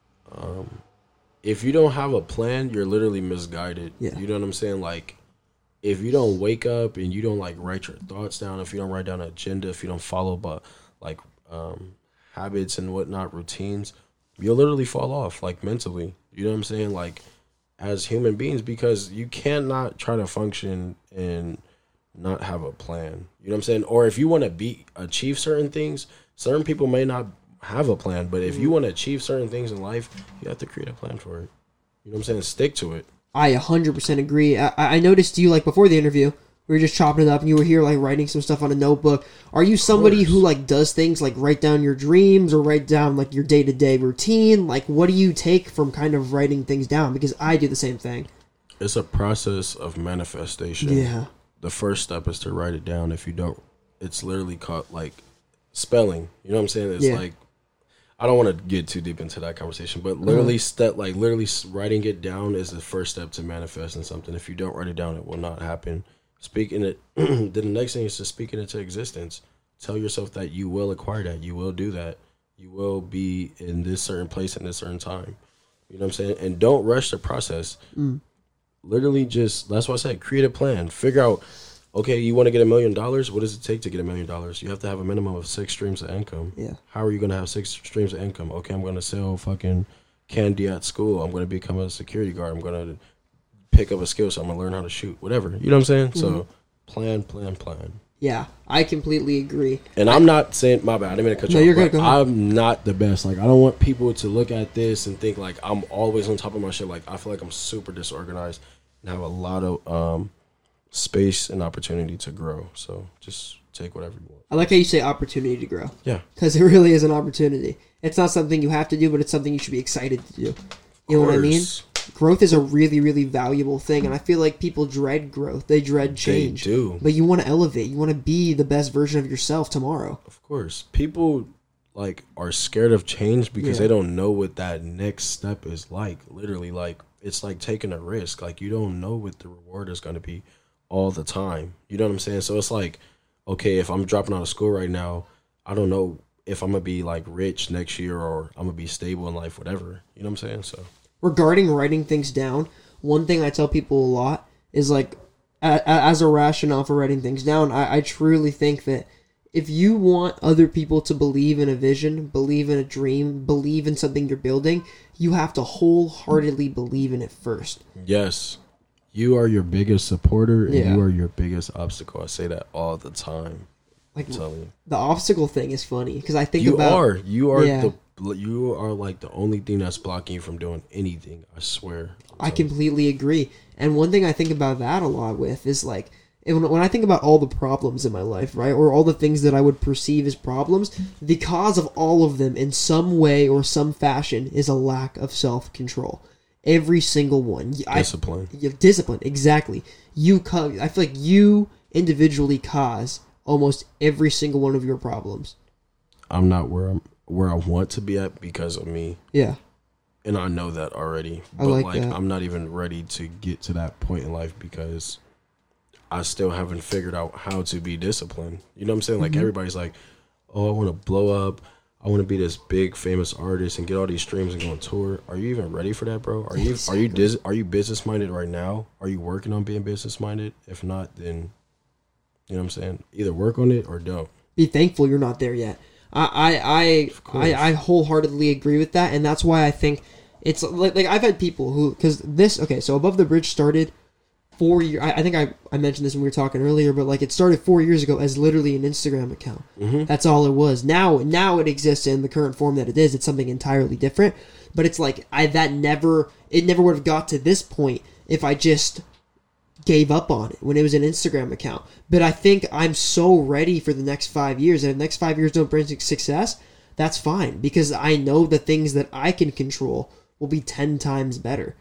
Um, if you don't have a plan, you're literally misguided. Yeah. You know what I'm saying? Like, if you don't wake up and you don't like write your thoughts down, if you don't write down an agenda, if you don't follow, but like, um. habits and whatnot, routines, you'll literally fall off, like mentally. You know what I'm saying? Like as human beings, because you cannot try to function and not have a plan. You know what I'm saying? Or if you want to be achieve certain things, certain people may not have a plan, but if you want to achieve certain things in life, you have to create a plan for it. You know what I'm saying? Stick to it. I one hundred percent agree. I, I noticed you like before the interview. We were just chopping it up, and you were here, like, writing some stuff on a notebook. Are you somebody who, like, does things, like, write down your dreams or write down, like, your day-to-day routine? Like, what do you take from kind of writing things down? Because I do the same thing. It's a process of manifestation. Yeah. The first step is to write it down. If you don't, it's literally called, like, spelling. You know what I'm saying? It's, yeah. like, I don't want to get too deep into that conversation, but literally, uh-huh. step like, literally writing it down is the first step to manifesting something. If you don't write it down, it will not happen. Speaking it, then the next thing is to speak it into existence. Tell yourself that you will acquire that. You will do that. You will be in this certain place in this certain time. You know what I'm saying? And don't rush the process. Mm. Literally just, that's what I said, create a plan. Figure out, okay, you want to get a million dollars? What does it take to get a million dollars? You have to have a minimum of six streams of income. Yeah. How are you going to have six streams of income? Okay, I'm going to sell fucking candy at school. I'm going to become a security guard. I'm going to pick up a skill, so I'm gonna learn how to shoot, whatever. You know what I'm saying? Mm-hmm. So plan, plan, plan. Yeah, I completely agree. And I'm not saying, my bad, I didn't mean to cut you no, off. You're good, go ahead. I'm not the best. Like, I don't want people to look at this and think like I'm always on top of my shit. Like, I feel like I'm super disorganized and have a lot of um, space and opportunity to grow. So just take whatever you want. I like how you say opportunity to grow. Yeah. Because it really is an opportunity. It's not something you have to do, but it's something you should be excited to do. You know what I mean? Growth is a really, really valuable thing, and I feel like people dread growth. They dread change. They do. But you want to elevate. You want to be the best version of yourself tomorrow. Of course. People, like, are scared of change because yeah. they don't know what that next step is like. Literally, like, it's like taking a risk. Like you don't know what the reward is going to be all the time. You know what I'm saying? So it's like, okay, if I'm dropping out of school right now, I don't know if I'm gonna be like rich next year or I'm gonna be stable in life, whatever. You know what I'm saying? So regarding writing things down, one thing I tell people a lot is like, a, a, as a rationale for writing things down, I, I truly think that if you want other people to believe in a vision, believe in a dream, believe in something you're building, you have to wholeheartedly believe in it first. Yes. You are your biggest supporter and Yeah. you are your biggest obstacle. I say that all the time. Like I'm telling you. the obstacle thing is funny because I think You about are. You are Yeah. the you are like the only thing that's blocking you from doing anything, I swear. I'm I telling you. completely agree. And one thing I think about that a lot with is like, and when when I think about all the problems in my life, right, or all the things that I would perceive as problems, the cause of all of them in some way or some fashion is a lack of self-control. Every single one. I, Discipline. you have discipline, exactly. You, co- I feel like you individually cause almost every single one of your problems. I'm not where I'm where I want to be at because of me. Yeah. And I know that already. I But like like, that. I'm not even ready to get to that point in life because I still haven't figured out how to be disciplined. You know what I'm saying? Like Mm-hmm. everybody's like, oh, I want to blow up. I want to be this big famous artist and get all these streams and go on tour. Are you even ready for that, bro? Are you are you dis- are you business minded right now? Are you working on being business minded? If not, then you know what I'm saying? Either work on it or don't. Be thankful you're not there yet. I I course. I, I, I wholeheartedly agree with that, and that's why I think it's like, like I've had people who, because this, okay, so Above the Bridge started four years, I, I think I, I mentioned this when we were talking earlier, but like it started four years ago as literally an Instagram account. Mm-hmm. That's all it was. Now now it exists in the current form that it is. It's something entirely different, but it's like I that never, it never would have got to this point if I just gave up on it when it was an Instagram account. But I think I'm so ready for the next five years, and if the next five years don't bring success, that's fine, because I know the things that I can control will be ten times better.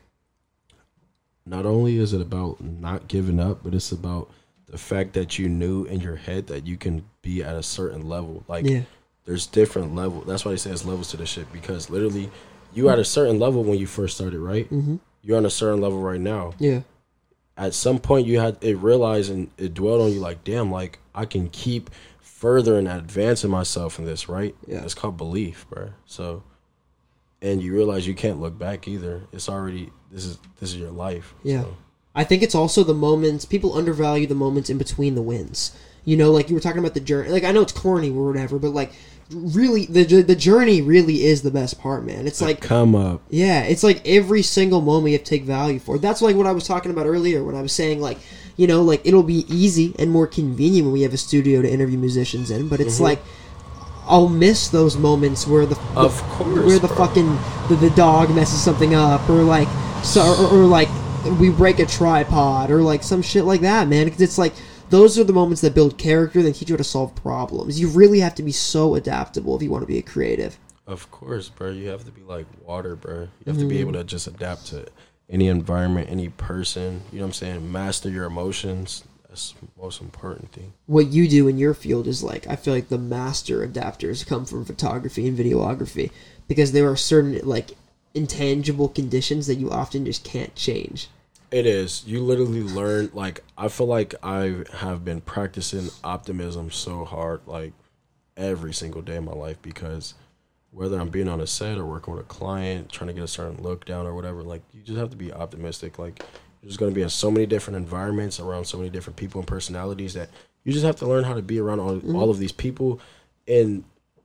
Not only is it about not giving up, but it's about the fact that you knew in your head that you can be at a certain level. Like Yeah. there's different level. That's why they say it's levels to this shit, because literally you at a certain level when you first started, right? Mm-hmm. You're on a certain level right now. Yeah. At some point you had it realized and it dwelled on you like, damn, like I can keep further and advancing myself in this, right? Yeah. It's called belief, bro. So, and you realize you can't look back either. It's already, this is this is your life. Yeah. So. I think it's also the moments, people undervalue the moments in between the wins. You know, like you were talking about the journey. Like, I know it's corny or whatever, but like, really, the the journey really is the best part, man. It's like, Come up. yeah, it's like every single moment you have to take value for. That's like what I was talking about earlier when I was saying, like, you know, like it'll be easy and more convenient when we have a studio to interview musicians in, but it's Mm-hmm. like, I'll miss those moments where the, the Of course, where the bro. fucking the, the dog messes something up, or like so or, or like we break a tripod, or like some shit like that, man. Because it's like those are the moments that build character, that teach you how to solve problems. You really have to be so adaptable if you want to be a creative. Of course, bro. You have to be like water, bro. You have to be able to just adapt to any environment, any person. You know what I'm saying? Master your emotions. That's the most important thing. What you do in your field is like, I feel like the master adapters come from photography and videography, because there are certain like intangible conditions that you often just can't change. It is. You literally learn, like, I feel like I have been practicing optimism so hard, like, every single day of my life, because whether I'm being on a set or working with a client, trying to get a certain look down or whatever, like, you just have to be optimistic. Like, you're just going to be in so many different environments, around so many different people and personalities, that you just have to learn how to be around all, Mm-hmm. all of these people and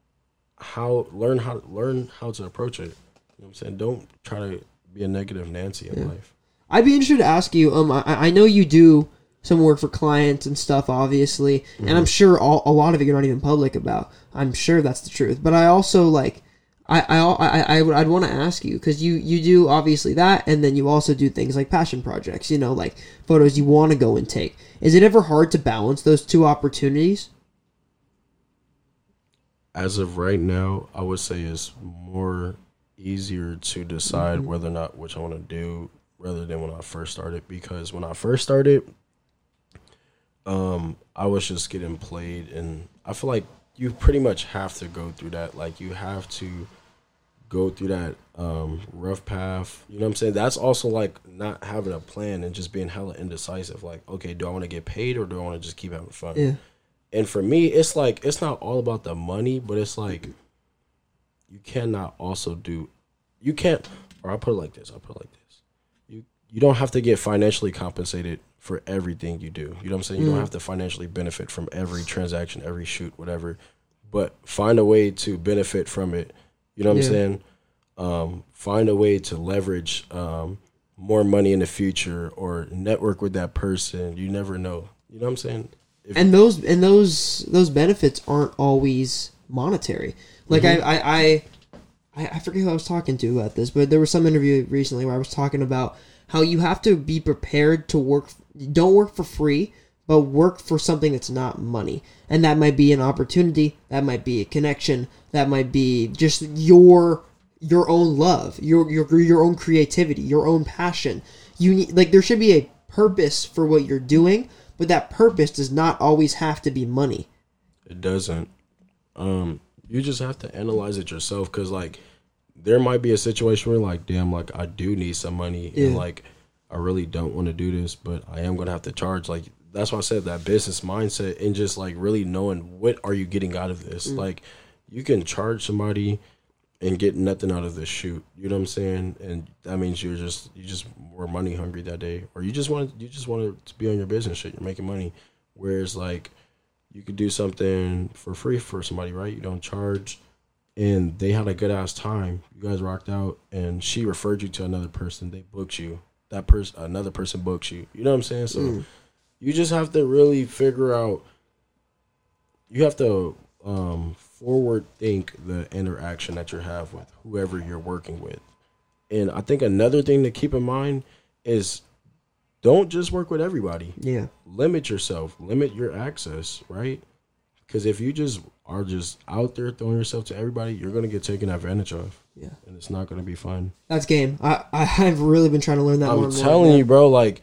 how, learn how, learn how to approach it. You know what I'm saying? Don't try to be a negative Nancy in Yeah. life. I'd be interested to ask you. Um, I, I know you do some work for clients and stuff, obviously, Mm-hmm. and I'm sure all, a lot of it you're not even public about. I'm sure that's the truth. But I also like, I I I, I would I'd want to ask you, because you you do obviously that, and then you also do things like passion projects. You know, like photos you want to go and take. Is it ever hard to balance those two opportunities? As of right now, I would say it's more easier to decide Mm-hmm. whether or not which I want to do rather than when I first started. Because when I first started, um, I was just getting played, and I feel like you pretty much have to go through that. Like, you have to go through that um, rough path. You know what I'm saying? That's also like not having a plan and just being hella indecisive. Like, okay, do I want to get paid or do I want to just keep having fun? Yeah. And for me, it's like, it's not all about the money, but it's like, you cannot also do, you can't, or I'll put it like this, I'll put it like this. You you don't have to get financially compensated for everything you do. You know what I'm saying? You mm. don't have to financially benefit from every transaction, every shoot, whatever. But find a way to benefit from it. You know what yeah. I'm saying? Um, find a way to leverage um, more money in the future or network with that person. You never know. You know what I'm saying? If and those and those those benefits aren't always monetary. Like mm-hmm. I, I, I, I forget who I was talking to about this, but there was some interview recently where I was talking about how you have to be prepared to work. Don't work for free, but work for something that's not money. And that might be an opportunity. That might be a connection. That might be just your your own love, your your your own creativity, your own passion. You need, like, there should be a purpose for what you're doing, but that purpose does not always have to be money. It doesn't. Um, you just have to analyze it yourself, because like there might be a situation where like, damn, like I do need some money, yeah. and like I really don't want to do this, but I am gonna have to charge. Like that's why I said that business mindset and just like really knowing what are you getting out of this. Mm. Like you can charge somebody and get nothing out of this shoot. You know what I'm saying? And that means you're just you just were money hungry that day, or you just want you just wanted to be on your business shit. You're making money, whereas like you could do something for free for somebody, right? You don't charge, and they had a good ass time. You guys rocked out, and she referred you to another person. They booked you. That person, another person books you. You know what I'm saying? So mm. you just have to really figure out. You have to um, forward think the interaction that you have with whoever you're working with, and I think another thing to keep in mind is don't just work with everybody. Yeah. Limit yourself. Limit your access, right? Because if you just are just out there throwing yourself to everybody, you're going to get taken advantage of. Yeah. And it's not going to be fun. That's game. I, I, I've really been trying to learn that I'm more and more. telling you, bro, like,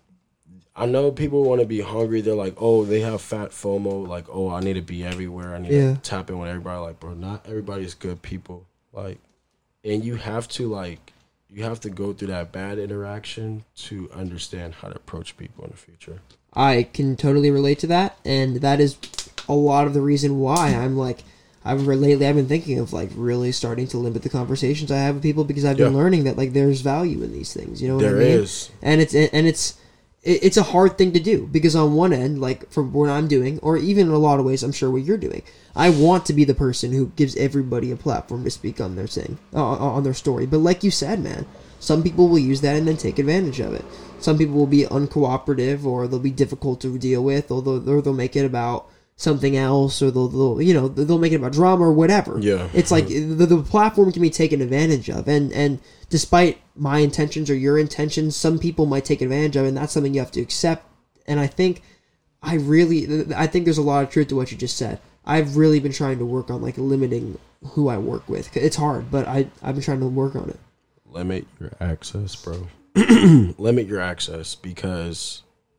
I know people want to be hungry. They're like, oh, they have fat FOMO. Like, oh, I need to be everywhere. I need yeah. to tap in with everybody. Like, bro, not everybody's good people. Like, and you have to, like, you have to go through that bad interaction to understand how to approach people in the future. I can totally relate to that, and that is a lot of the reason why I'm like, I've lately I've been thinking of like really starting to limit the conversations I have with people, because I've been yeah. learning that like there's value in these things. You know what there I mean? There is, and it's and it's it's a hard thing to do, because on one end, like from what I'm doing, or even in a lot of ways, I'm sure what you're doing, I want to be the person who gives everybody a platform to speak on their thing, uh, on their story. But like you said, man, some people will use that and then take advantage of it. Some people will be uncooperative, or they'll be difficult to deal with, or they'll, or they'll make it about something else, or they'll, they'll you know they'll make it about drama or whatever. Yeah, it's like the, the platform can be taken advantage of, and and despite my intentions or your intentions, some people might take advantage of it, and that's something you have to accept. And I think I really I think there's a lot of truth to what you just said. I've really been trying to work on like limiting who I work with. It's hard, but I I've been trying to work on it. Limit your access, bro. Limit your access, because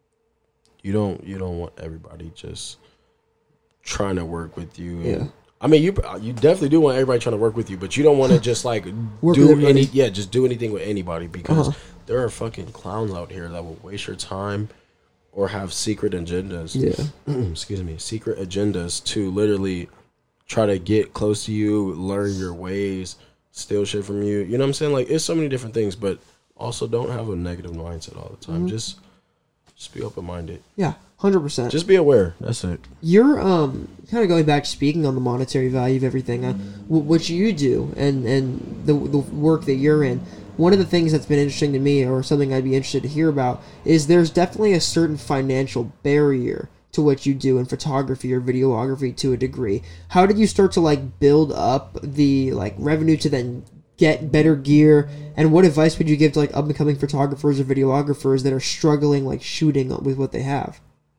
you don't you don't want everybody just trying to work with you. And, yeah. I mean, you you definitely do want everybody trying to work with you, but you don't want to just like do any yeah, just do anything with anybody, because uh-huh. there are fucking clowns out here that will waste your time or have secret agendas. Yeah. Excuse me, secret agendas to literally try to get close to you, learn your ways, steal shit from you. You know what I'm saying? Like, it's so many different things, but also don't have a negative mindset all the time. Mm-hmm. Just just be open-minded. Yeah, one hundred percent. Just be aware. That's it. You're um kind of going back, speaking on the monetary value of everything, uh, what you do and, and the, the work that you're in. One of the things that's been interesting to me, or something I'd be interested to hear about, is there's definitely a certain financial barrier to what you do in photography or videography to a degree. How did you start to like build up the like revenue to then get better gear, and what advice would you give to like up and coming photographers or videographers that are struggling like shooting with what they have?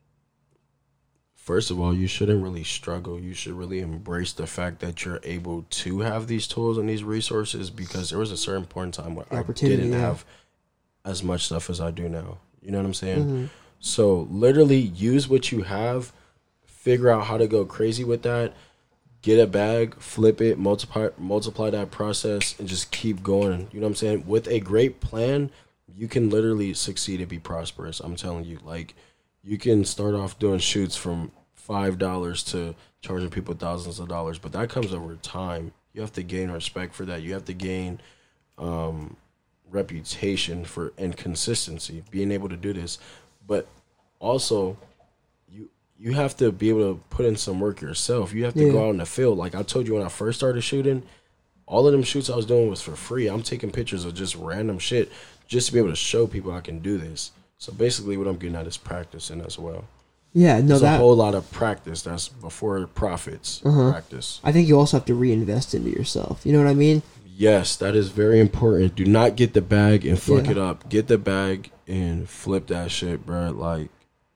First of all, you shouldn't really struggle. You should really embrace the fact that you're able to have these tools and these resources, because there was a certain point in time where I didn't yeah. have as much stuff as I do now. You know what I'm saying? Mm-hmm. So literally use what you have, figure out how to go crazy with that, get a bag, flip it, multiply multiply that process, and just keep going. You know what I'm saying? With a great plan, you can literally succeed and be prosperous. I'm telling you, like, you can start off doing shoots from five dollars to charging people thousands of dollars, but that comes over time. You have to gain respect for that. You have to gain um, reputation for and consistency, being able to do this. But also, you you have to be able to put in some work yourself. You have to yeah. go out in the field. Like I told you when I first started shooting, all of them shoots I was doing was for free. I'm taking pictures of just random shit just to be able to show people I can do this. So basically what I'm getting at is practicing as well. Yeah, no, There's that, a whole lot of practice. That's before profits. Uh-huh. Practice. I think you also have to reinvest into yourself. You know what I mean? Yes, that is very important. Do not get the bag and fuck Yeah. it up. Get the bag and flip that shit, bro. Like,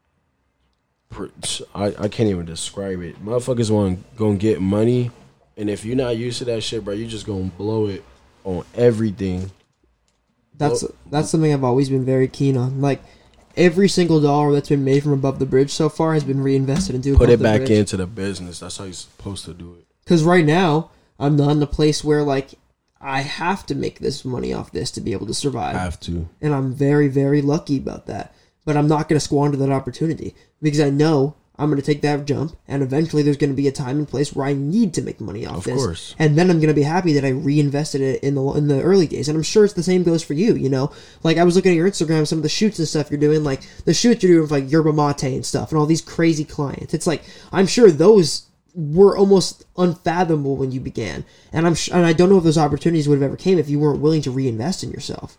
I, I can't even describe it. Motherfuckers want to go and get money, and if you're not used to that shit, bro, you just gonna blow it on everything. That's that's something I've always been very keen on. Like, every single dollar that's been made from above the bridge so far has been reinvested into Put above it the back bridge. into the business. That's how you're supposed to do it. Because right now, I'm not in a place where, like, I have to make this money off this to be able to survive. Have to. And I'm very, very lucky about that. But I'm not going to squander that opportunity because I know I'm going to take that jump, and eventually there's going to be a time and place where I need to make money off Of this. course. And then I'm going to be happy that I reinvested it in the in the early days. And I'm sure it's the same goes for you, you know? Like, I was looking at your Instagram, some of the shoots and stuff you're doing, like the shoots you're doing with, like, Yerba Mate and stuff, and all these crazy clients. It's like, I'm sure those were almost unfathomable when you began. And I'm sh- and I don't know if those opportunities would have ever came if you weren't willing to reinvest in yourself.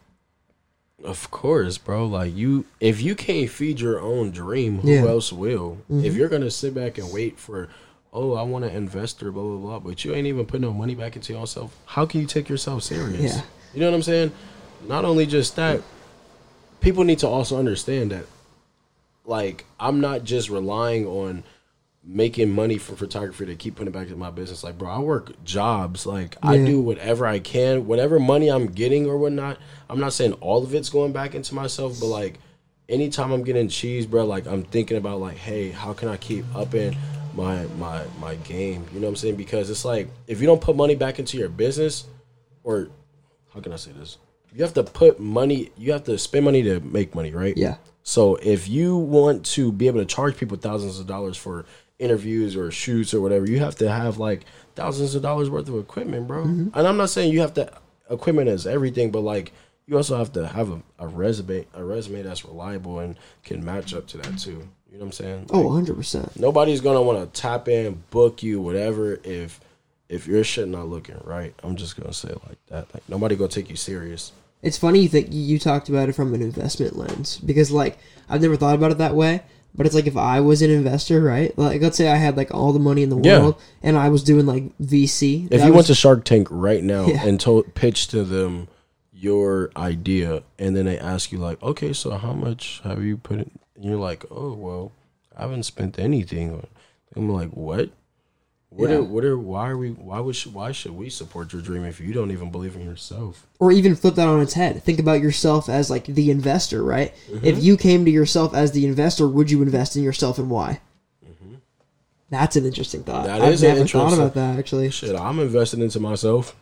Of course, bro. Like, you, if you can't feed your own dream, who Yeah. else will? Mm-hmm. If you're gonna sit back and wait for, oh, I want an investor, blah blah blah, but you ain't even putting no money back into yourself, how can you take yourself serious? Yeah. You know what I'm saying? Not only just that, people need to also understand that, like, I'm not just relying on making money from photography to keep putting it back into my business. Like, bro, I work jobs. Like, I Yeah. do whatever I can, whatever money I'm getting or whatnot. I'm not saying all of it's going back into myself, but like, anytime I'm getting cheese, bro, like, I'm thinking about, like, hey, how can I keep upping my my my game? You know what I'm saying? Because it's like, if you don't put money back into your business, or how can I say this? You have to put money, you have to spend money to make money, right? Yeah. So if you want to be able to charge people thousands of dollars for interviews or shoots or whatever, you have to have like thousands of dollars worth of equipment, bro. Mm-hmm. And I'm not saying you have to, equipment is everything, but like, you also have to have a, a resume, a resume that's reliable and can match up to that too. You know what I'm saying? Like, Oh, one hundred percent. nobody's gonna want to tap in, book you, whatever, if if your shit not looking right. I'm just gonna say it like that. Like, nobody gonna take you serious. It's funny that you talked about it from an investment lens because, like, I've never thought about it that way. But it's like, if I was an investor, right? Like, let's say I had like all the money in the Yeah. world, and I was doing like V C. If that you was- went to Shark Tank right now Yeah. and told pitch to them your idea, and then they ask you like, okay, so how much have you put in? And you're like, oh well, I haven't spent anything. I'm like, what? What Yeah. are what are why are we why would why should we support your dream if you don't even believe in yourself? or even flip that on its head. Think about yourself as like the investor, right? Mm-hmm. If you came to yourself as the investor, would you invest in yourself and why? Mm-hmm. That's an interesting thought. That I've is an never thought interesting- about that actually. Shit, I'm investing into myself.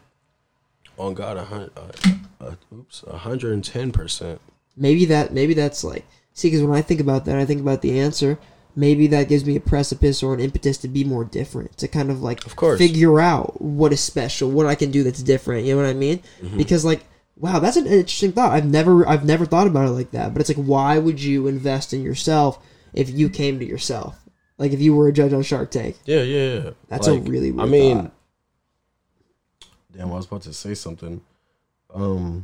On God, a hundred, uh, uh, oops, a hundred and ten percent. Maybe that maybe that's like, see, because when I think about that, I think about the answer. Maybe that gives me a precipice or an impetus to be more different, to kind of like Of course. figure out what is special, what I can do that's different. You know what I mean? Mm-hmm. Because like, wow, that's an interesting thought. I've never I've never thought about it like that. But it's like, why would you invest in yourself if you came to yourself? Like if you were a judge on Shark Tank. Yeah, yeah, yeah. That's Like, a really weird I mean, thought. damn, I was about to say something. Um,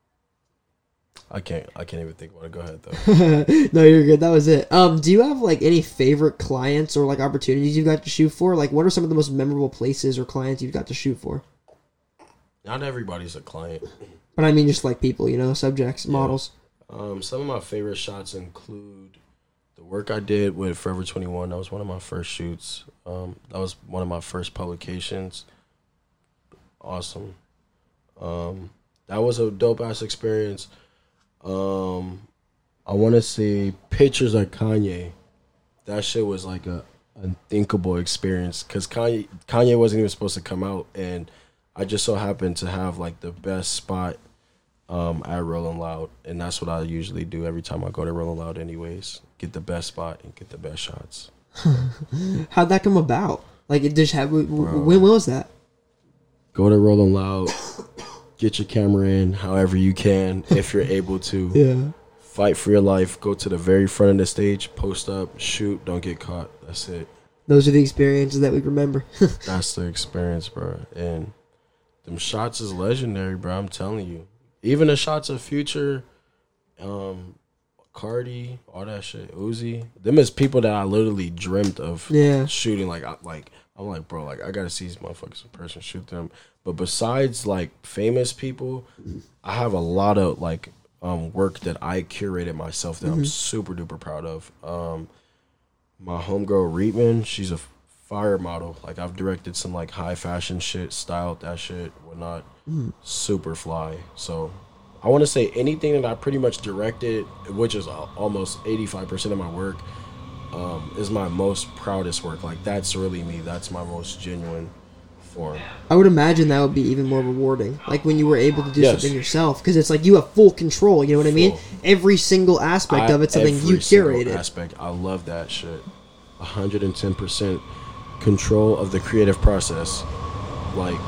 I can't. I can't even think about it. Go ahead though. No, you're good. That was it. Um, do you have like any favorite clients or like opportunities you've got to shoot for? Like, what are some of the most memorable places or clients you've got to shoot for? Not everybody's a client. But I mean, just like people, you know, subjects, models. Um, some of my favorite shots include the work I did with Forever twenty-one. That was one of my first shoots. Um, that was one of my first publications. Awesome. Um, that was a dope ass experience. Um, I want to say pictures of Kanye. That shit was like a unthinkable experience because Kanye Kanye wasn't even supposed to come out, and I just so happened to have like the best spot um, at Rolling Loud, and that's what I usually do every time I go to Rolling Loud. Anyways, get the best spot and get the best shots. How'd that come about? Like, it just had. When, when was that? Go to Rolling Loud. Get your camera in however you can, if you're able to. Yeah. Fight for your life. Go to the very front of the stage. Post up. Shoot. Don't get caught. That's it. Those are the experiences that we remember. That's the experience, bro. And them shots is legendary, bro. I'm telling you. Even the shots of Future, um, Cardi, all that shit, Uzi. Them is people that I literally dreamt of yeah. shooting. Like, I, like I'm like, bro, like I gotta see these motherfuckers in person, shoot them. But besides like famous people, I have a lot of like um, work that I curated myself that mm-hmm. I'm super duper proud of. Um, my homegirl Reitman, she's a fire model. Like I've directed some like high fashion shit, styled that shit, whatnot. Mm. Super fly. So I want to say anything that I pretty much directed, which is almost eighty-five percent of my work, um, is my most proudest work. Like that's really me. That's my most genuine form. I would imagine that would be even more rewarding. Like when you were able to do yes. something yourself, because it's like you have full control. You know what I mean? Full. Every single aspect I, of it's something every you curated. Aspect. I love that shit. one hundred ten percent control of the creative process. Like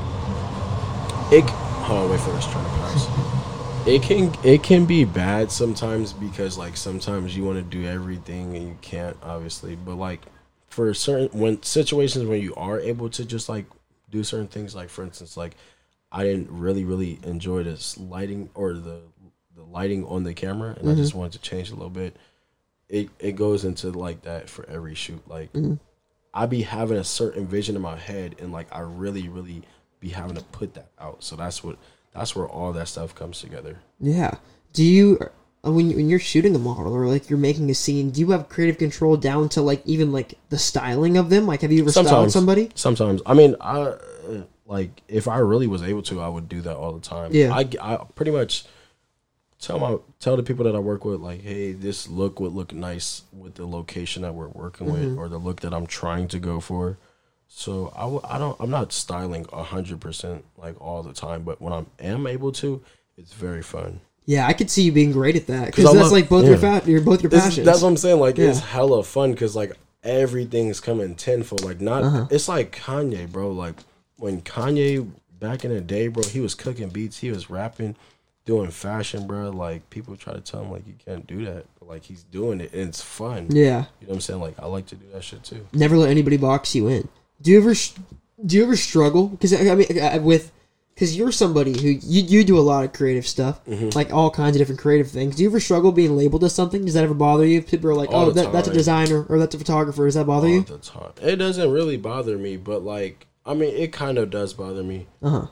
it. Hold on, wait for this train to pass. It can it can be bad sometimes because like sometimes you want to do everything and you can't, obviously. But like for certain when situations when you are able to just like do certain things, like for instance, like I didn't really really enjoy this lighting or the the lighting on the camera, and mm-hmm. I just wanted to change a little bit. It it goes into like that for every shoot. Like mm-hmm. I be having a certain vision in my head, and like I really really be having to put that out. So that's what that's where all that stuff comes together. Yeah. Do you when when you're shooting a model or like you're making a scene, do you have creative control down to like even like the styling of them? Like have you ever sometimes, styled somebody? Sometimes. I mean, I like if I really was able to, I would do that all the time. Yeah. I, I pretty much tell my tell the people that I work with, like, hey, this look would look nice with the location that we're working mm-hmm. with, or the look that I'm trying to go for. So I, w- I don't I'm not styling a hundred percent like all the time, but when I am able to, it's very fun. Yeah, I could see you being great at that because that's love, like both yeah. your fa- you're both your this, passions. That's what I'm saying. Like yeah. it's hella fun because like everything's coming tenfold. Like not uh-huh. it's like Kanye, bro. Like when Kanye back in the day, bro, he was cooking beats, he was rapping, doing fashion, bro. Like people try to tell him like you can't do that, but like he's doing it and it's fun. Yeah, you know what I'm saying. Like I like to do that shit too. Never let anybody box you in. Do you ever do you ever struggle? Because I mean, with because you're somebody who you you do a lot of creative stuff, mm-hmm. like all kinds of different creative things. Do you ever struggle being labeled as something? Does that ever bother you? People are like, all "Oh, that, that's a designer or that's a photographer." Does that bother all you? The time. It doesn't really bother me, but like, I mean, it kind of does bother me. Uh huh.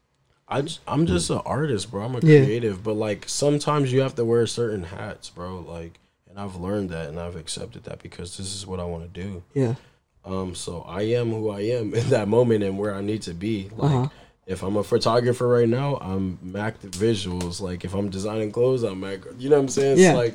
I just, I'm just an artist, bro. I'm a creative, yeah. but like sometimes you have to wear certain hats, bro. Like, and I've learned that and I've accepted that because this is what I want to do. Yeah. Um, so I am who I am in that moment and where I need to be. Like, uh-huh. if I'm a photographer right now, I'm Mac visuals. Like, if I'm designing clothes, I'm Mac. You know what I'm saying? Yeah. It's like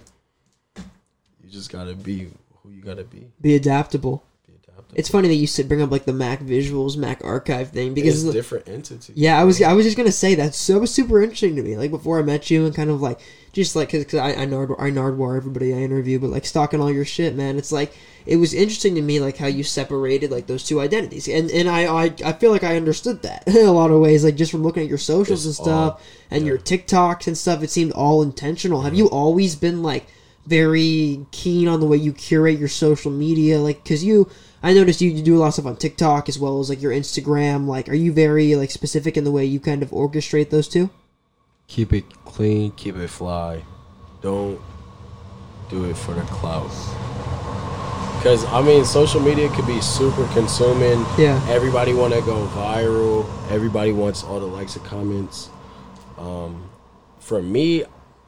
you just gotta be who you gotta be. Be adaptable. Be adaptable. It's funny that you said bring up like the Mac visuals, Mac archive thing because it's different entities. Yeah, I was I was just gonna say that's so super interesting to me. Like before I met you and kind of like just like because I I nard I nardwar everybody I interview, but like stalking all your shit, man. It's like. It was interesting to me, like, how you separated, like, those two identities. And and I I, I feel like I understood that in a lot of ways, like, just from looking at your socials it's and stuff all, and yeah. your TikToks and stuff, it seemed all intentional. Mm-hmm. Have you always been, like, very keen on the way you curate your social media? Like, because you, I noticed you, you do a lot of stuff on TikTok as well as, like, your Instagram. Like, are you very, like, specific in the way you kind of orchestrate those two? Keep it clean, keep it fly. Don't do it for the clout. Because, I mean, social media could be super consuming. Yeah. Everybody want to go viral. Everybody wants all the likes and comments. Um, for me,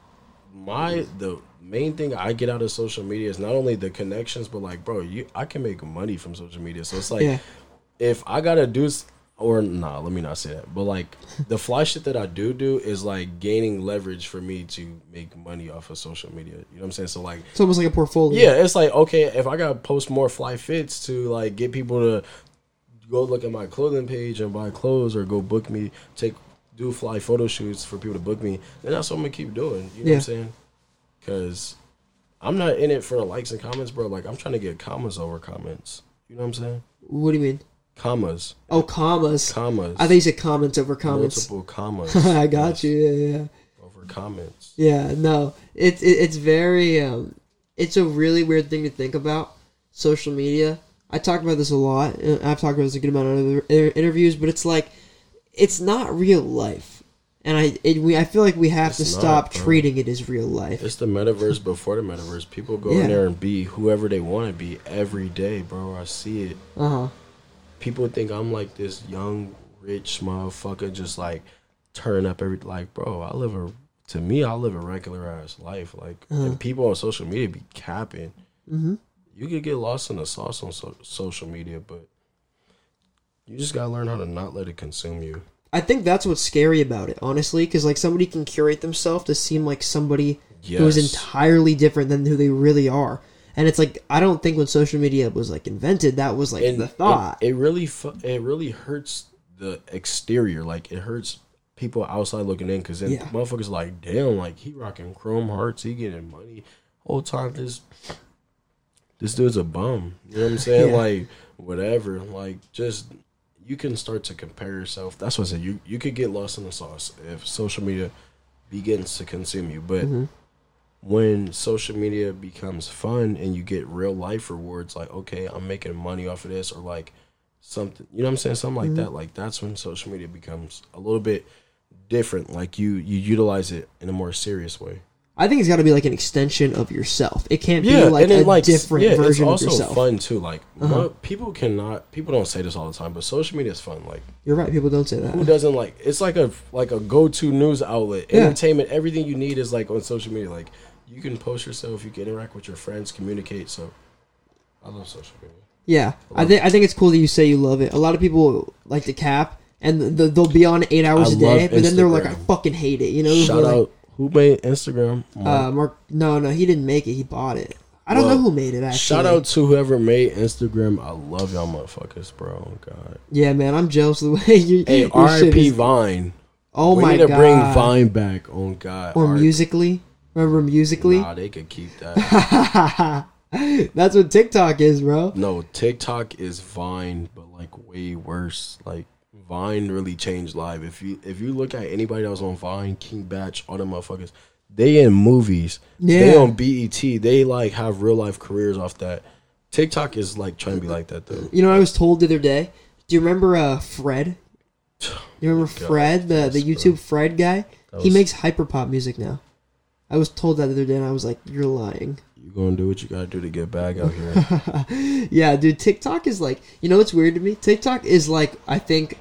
my the main thing I get out of social media is not only the connections, but, like, bro, you I can make money from social media. So, it's like, yeah. if I got to do or nah, let me not say that. But like the fly shit that I do do is like gaining leverage for me to make money off of social media. You know what I'm saying? So like it's almost like a portfolio. Yeah, it's like, okay, if I gotta post more fly fits to like get people to go look at my clothing page and buy clothes, or go book me, take do fly photo shoots for people to book me, then that's what I'm gonna keep doing. You know yeah. what I'm saying? Because I'm not in it for the likes and comments, bro. Like, I'm trying to get commas over comments. You know what I'm saying? What do you mean? Commas. Oh, commas. Commas. I think you said comments over comments. Multiple commas. I got yes. you. Yeah, yeah. Over comments. Yeah, no. It's it, it's very um, it's a really weird thing to think about. Social media. I talk about this a lot. I've talked about this a good amount of other interviews, but it's like it's not real life. And I it, we I feel like we have it's to stop not, treating it as real life. It's the metaverse before the metaverse. People go yeah. in there and be whoever they want to be every day, bro. I see it. Uh-huh. People think I'm like this young, rich motherfucker just like turn up every like, bro, I live a to me, I live a regular ass life. Like uh-huh. and people on social media be capping. Mm-hmm. You could get lost in the sauce on so- social media, but you just gotta learn how to not let it consume you. I think that's what's scary about it, honestly, because like somebody can curate themselves to seem like somebody yes. who is entirely different than who they really are, and it's like I don't think when social media was like invented, that was like and the thought. It, it really, fu- it really hurts the exterior, like it hurts people outside looking in, because then yeah. motherfuckers like, damn, like he rocking chrome hearts, he getting money whole time. This, this dude's a bum. You know what I'm saying? Yeah. Like whatever, like just. You can start to compare yourself. That's what I said. You you could get lost in the sauce if social media begins to consume you. But mm-hmm. when social media becomes fun and you get real life rewards, like, okay, I'm making money off of this, or like something, you know what I'm saying? Something like mm-hmm. that. Like that's when social media becomes a little bit different. Like you, you utilize it in a more serious way. I think it's got to be like an extension of yourself. It can't yeah, be like a like, different yeah, version of yourself. It's also fun too. Like uh-huh. mo- people cannot, people don't say this all the time, but social media is fun. Like you're right, people don't say that. Who doesn't like? It's like a like a go to news outlet, yeah. entertainment. Everything you need is like on social media. Like you can post yourself, you can interact with your friends, communicate. So I love social media. Yeah, I, I think I think it's cool that you say you love it. A lot of people like to cap, and the, they'll be on eight hours I a day, but then they're like, I fucking hate it. You know, shout like, out. Who made Instagram? Mark. Uh, Mark. No, no, he didn't make it. He bought it. I don't well, know who made it, actually. Shout out to whoever made Instagram. I love y'all motherfuckers, bro. Oh, God. Yeah, man, I'm jealous of the way you... Hey, R I P Vine. Oh, we my God. We need to bring Vine back. Oh, God. Or R- Musically. Remember Musically? Nah, they could keep that. That's what TikTok is, bro. No, TikTok is Vine, but, like, way worse. Like, Vine really changed live. If you if you look at anybody that was on Vine, King Batch, all them motherfuckers, they in movies. Yeah. They on B E T. They like have real life careers off that. TikTok is like trying to be like that though. You know what I was told the other day? Do you remember uh, Fred? You remember God, Fred, the, the YouTube bro. Fred guy? Was, he makes hyperpop music now. I was told that the other day and I was like, you're lying. You gonna do what you gotta do to get back out here. Yeah, dude, TikTok is like, you know what's weird to me? TikTok is like, I think...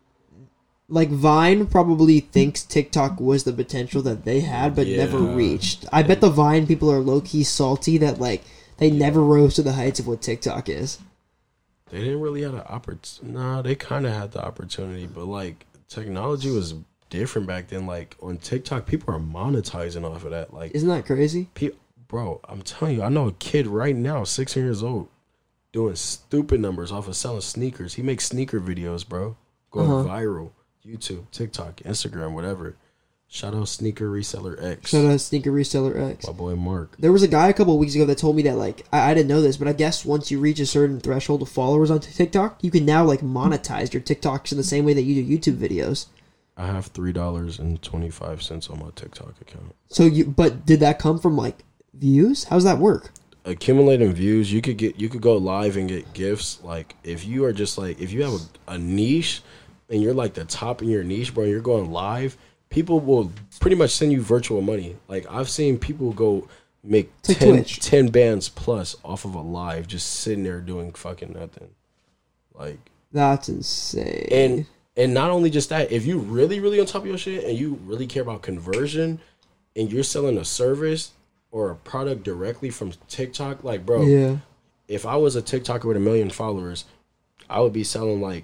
Like, Vine probably thinks TikTok was the potential that they had, but yeah. never reached. I bet the Vine people are low-key salty that, like, they yeah. never rose to the heights of what TikTok is. They didn't really have an opportunity. Nah, they kind of had the opportunity, but, like, technology was different back then. Like, on TikTok, people are monetizing off of that. Like, isn't that crazy? Pe- Bro, I'm telling you, I know a kid right now, sixteen years old, doing stupid numbers off of selling sneakers. He makes sneaker videos, bro, going uh-huh. viral. YouTube, TikTok, Instagram, whatever. Shout out Sneaker Reseller X. Shout out Sneaker Reseller X. My boy Mark. There was a guy a couple of weeks ago that told me that, like, I, I didn't know this, but I guess once you reach a certain threshold of followers on TikTok, you can now, like, monetize your TikToks in the same way that you do YouTube videos. I have three dollars and twenty-five cents on my TikTok account. So you, but did that come from, like, views? How does that work? Accumulating views, you could get, you could go live and get gifts. Like, if you are just, like, if you have a, a niche... and you're like the top in your niche, bro, you're going live, people will pretty much send you virtual money. Like, I've seen people go make ten, ten bands plus off of a live just sitting there doing fucking nothing. Like, that's insane. And and not only just that, if you really, really on top of your shit and you really care about conversion and you're selling a service or a product directly from TikTok, like, bro, yeah. if I was a TikToker with a million followers, I would be selling like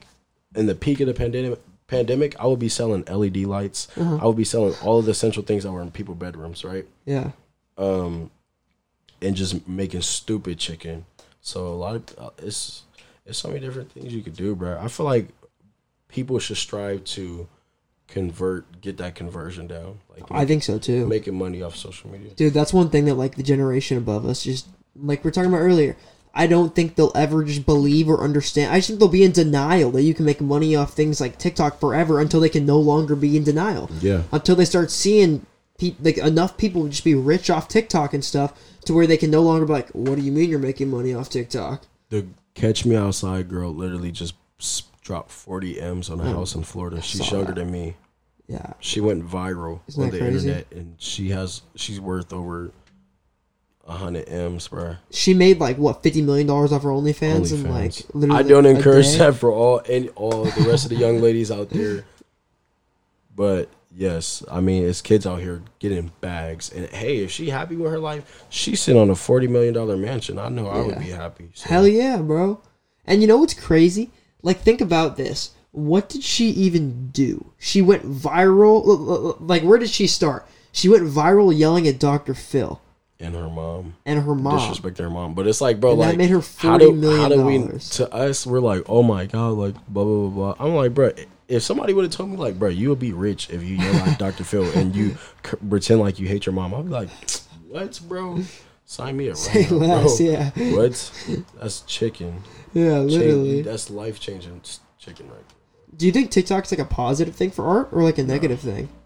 in the peak of the pandemic, pandemic, I would be selling L E D lights. Uh-huh. I would be selling all of the essential things that were in people's bedrooms, right? Yeah. Um, and just making stupid chicken. So a lot of uh, it's it's so many different things you could do, bro. I feel like people should strive to convert, get that conversion down. Like I think so too. Making money off social media, dude. That's one thing that like the generation above us just like we we're talking about earlier. I don't think they'll ever just believe or understand. I just think they'll be in denial that you can make money off things like TikTok forever until they can no longer be in denial. Yeah. Until they start seeing pe- like enough people just be rich off TikTok and stuff to where they can no longer be like, "What do you mean you're making money off TikTok?" The Catch Me Outside girl literally just dropped forty M's on a oh, house in Florida. She's younger that. than me. Yeah. She went viral Isn't on that the crazy? internet, and she has she's worth over a hundred M's, bro. She made like what fifty million dollars off her OnlyFans, OnlyFans. and like literally I don't encourage day. that for all and all the rest of the young ladies out there. But yes, I mean it's kids out here getting bags, and hey, if she happy with her life, she's sitting on a forty million dollar mansion. I know yeah. I would be happy. So. Hell yeah, bro! And you know what's crazy? Like think about this. What did she even do? She went viral. Like where did she start? She went viral yelling at Doctor Phil. And her mom. And her mom. Disrespecting her mom. But it's like, bro, and like, that made her forty how do, million how do we, dollars. to us, we're like, oh my God, like, blah, blah, blah, blah. I'm like, bro, if somebody would have told me, like, bro, you would be rich if you yell at Doctor Phil and you c- pretend like you hate your mom, I'd be like, what, bro? Sign me up right Say now, less, bro. yeah. What? That's chicken. Yeah, literally. Change, that's life-changing chicken right there. Do you think TikTok's like a positive thing for art or like a negative no. thing?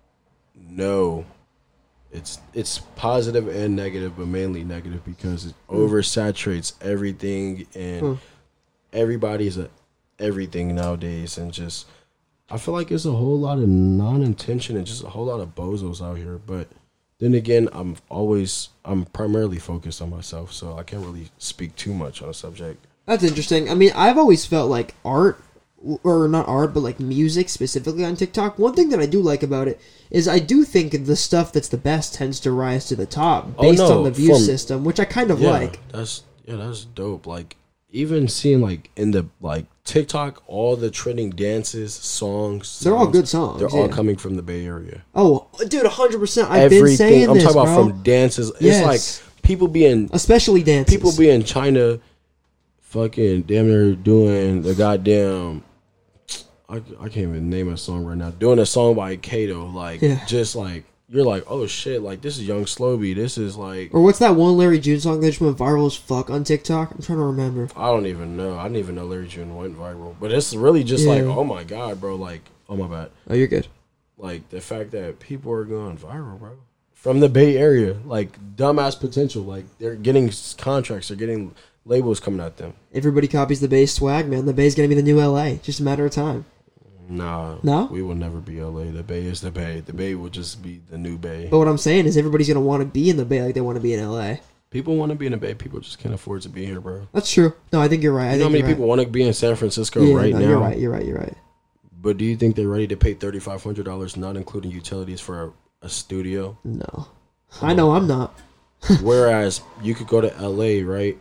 No. It's it's positive and negative, but mainly negative because it mm. oversaturates everything, and mm. everybody's a everything nowadays, and just I feel like there's a whole lot of non-intention and just a whole lot of bozos out here. But then again, I'm always I'm primarily focused on myself, so I can't really speak too much on a subject. That's interesting. I mean, I've always felt like art, or not art, but like music specifically on TikTok. One thing that I do like about it is I do think the stuff that's the best tends to rise to the top based oh, no, on the view from, system, which I kind of yeah, like. That's yeah, that's dope. Like even seeing like in the like TikTok, all the trending dances, songs, songs they're all good songs. They're yeah. all coming from the Bay Area. Oh, dude, one hundred percent. I've Everything, been saying I'm this, talking about bro. from dances. Yes. It's like people being especially dances. People be in China, fucking damn near doing the goddamn. I, I can't even name a song right now. Doing a song by Kato, like yeah. just like you're like, oh shit, like this is Young Slowby. This is like, or what's that one Larry June song that just went viral as fuck on TikTok? I'm trying to remember. I don't even know. I didn't even know Larry June went viral, but it's really just yeah. like, oh my god, bro. Like, oh my bad. Oh, you're good. Like the fact that people are going viral, bro, from the Bay Area, like dumbass potential. Like they're getting contracts, they're getting labels coming at them. Everybody copies the Bay swag, man. The Bay's gonna be the new L A. Just a matter of time. Nah, no, we will never be L A. The Bay is the Bay. The Bay will just be the new Bay. But what I'm saying is, everybody's gonna want to be in the Bay like they want to be in L A. People want to be in the Bay. People just can't afford to be here, bro. That's true. No, I think you're right. I you know think how many people right. want to be in San Francisco yeah, right no, now? You're right. You're right. You're right. But do you think they're ready to pay thirty five hundred dollars, not including utilities, for a, a studio? No, I know I'm not. Whereas you could go to L A, right,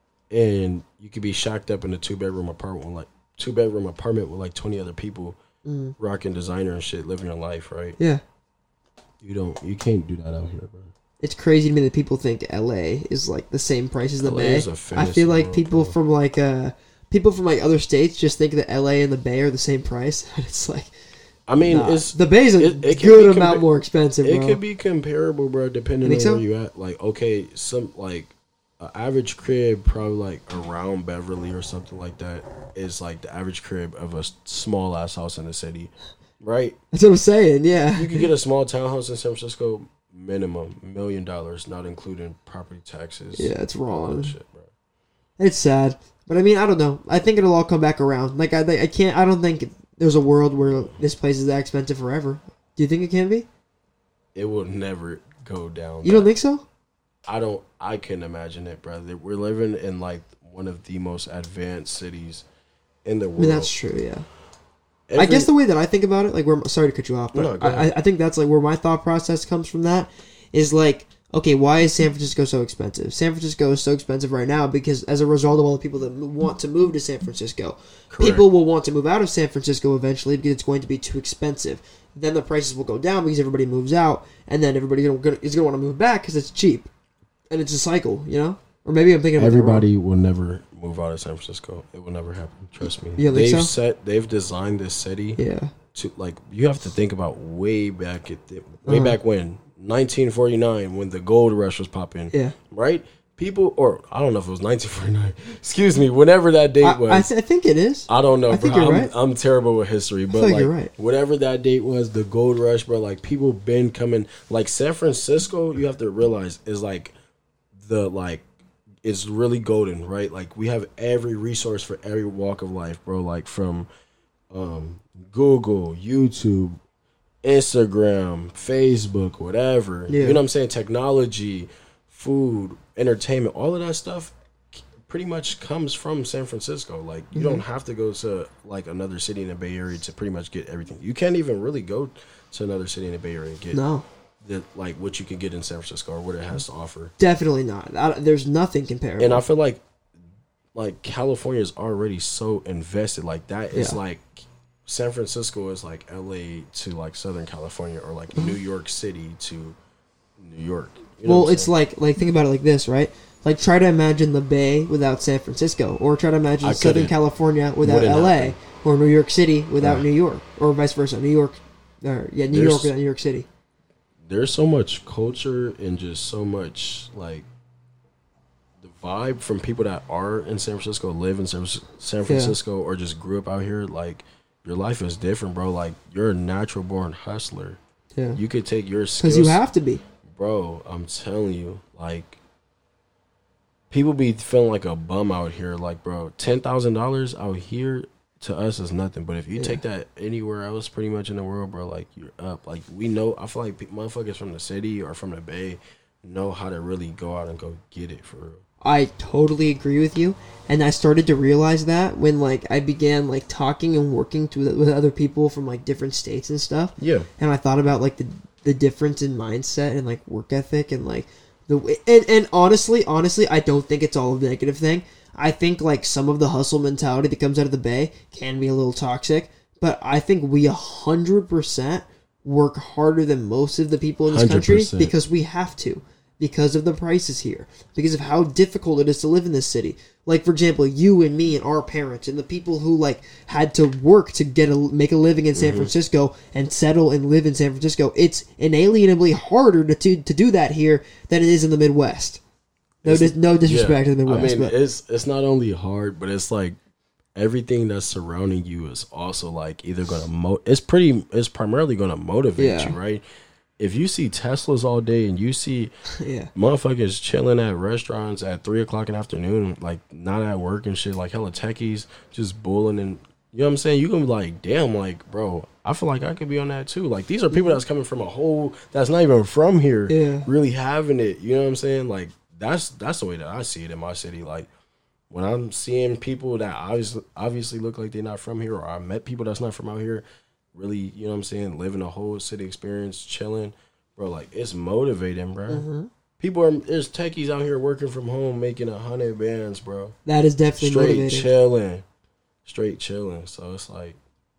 and you could be shacked up in a two bedroom apartment, with like two bedroom apartment with like twenty other people. Mm. Rocking designer and shit, living your life, right? Yeah. You don't, you can't do that out here, bro. It's crazy to me that people think L A is like the same price as the L A Bay. Is a I feel like world, people bro. from like uh people from like other states just think that L A and the Bay are the same price. It's like, I mean, nah. it's the Bay's a it, it good compa- amount more expensive. It bro. could be comparable, bro, depending on so? where you at. Like, okay, some like an average crib, probably like around Beverly or something like that, is like the average crib of a small ass house in the city. Right? That's what I'm saying, yeah. You could get a small townhouse in San Francisco, minimum, million dollars, not including property taxes. Yeah, it's wrong. Shit, bro. It's sad. But I mean, I don't know. I think it'll all come back around. Like, I I can't, I don't think there's a world where this place is that expensive forever. Do you think it can be? It will never go down. You don't think so? I don't, I couldn't imagine it, brother. We're living in like one of the most advanced cities in the world. I mean, that's true, yeah. Every, I guess the way that I think about it, like, we're sorry to cut you off, but no, I, I think that's like where my thought process comes from. That is like okay, why is San Francisco so expensive? San Francisco is so expensive right now because as a result of all the people that want to move to San Francisco, Correct. People will want to move out of San Francisco eventually because it's going to be too expensive. Then the prices will go down because everybody moves out, and then everybody is going to want to move back because it's cheap, and it's a cycle, you know. Or maybe I'm thinking of everybody will never move out of San Francisco. It will never happen. Trust me. You think they've so? set. They've designed this city. Yeah. To like, you have to think about way back at the, way uh-huh. back when nineteen forty-nine when the gold rush was popping. Yeah. Right. People, or I don't know if it was nineteen forty-nine. Excuse me. Whenever that date I, was, I, th- I think it is. I don't know. I think bro. you're I'm, right. I'm terrible with history, but like like you're right. whatever that date was, the gold rush, bro. Like people been coming. Like San Francisco, you have to realize is like the like. It's really golden, right? Like we have every resource for every walk of life, bro. Like from um, Google, YouTube, Instagram, Facebook, whatever. Yeah. You know what I'm saying? Technology, food, entertainment, all of that stuff pretty much comes from San Francisco. Like you mm-hmm. don't have to go to like another city in the Bay Area to pretty much get everything. You can't even really go to another city in the Bay Area and get no. The, like what you can get in San Francisco or what it has to offer. Definitely not. I, there's nothing comparable. And I feel like like California is already so invested. Like that is yeah. like San Francisco is like L A to like Southern California or like New York City to New York. You know well, it's saying? like like think about it like this, right? Like try to imagine the Bay without San Francisco, or try to imagine I Southern couldn't. California without Wouldn't L A, happen. Or New York City without yeah. New York, or vice versa. New York, or yeah, New There's, York without New York City. There's so much culture and just so much like the vibe from people that are in San Francisco, live in San, San Francisco, yeah. or just grew up out here. Like your life is different, bro. Like you're a natural born hustler. Yeah, you could take your skills, because you have to be, bro. I'm telling you, like people be feeling like a bum out here. Like, bro, ten thousand dollars out here. To us is nothing, but if you yeah. take that anywhere else pretty much in the world, bro, like you're up. Like we know, I feel like motherfuckers from the city or from the Bay know how to really go out and go get it for real. I totally agree with you, and I started to realize that when like I began like talking and working to, with other people from like different states and stuff. Yeah, and I thought about like the the difference in mindset and like work ethic and like the and and honestly, honestly, I don't think it's all a negative thing. I think like some of the hustle mentality that comes out of the Bay can be a little toxic, but I think we a hundred percent work harder than most of the people in this one hundred percent. Country because we have to, because of the prices here, because of how difficult it is to live in this city. Like for example, you and me and our parents and the people who like had to work to get a make a living in San mm-hmm. Francisco and settle and live in San Francisco. It's inalienably harder to to, to do that here than it is in the Midwest. No, dis- no disrespect yeah. to the Midwest. I mean, but. it's it's not only hard, but it's like everything that's surrounding you is also like either gonna mo. It's pretty. It's primarily gonna motivate yeah. you, right? If you see Teslas all day and you see yeah. motherfuckers chilling at restaurants at three o'clock in the afternoon, like not at work and shit, like hella techies just bulling and you know what I'm saying? You can be like, damn, like bro, I feel like I could be on that too. Like these are people that's coming from a whole that's not even from here, yeah. really having it. You know what I'm saying? Like. That's that's the way that I see it in my city. Like when I'm seeing people that obviously obviously look like they're not from here, or I met people that's not from out here, really, you know what I'm saying, living a whole city experience, chilling, bro. Like it's motivating, bro. Mm-hmm. People are there's techies out here working from home, making a hundred bands, bro. That is definitely straight motivating. chilling, straight chilling. So it's like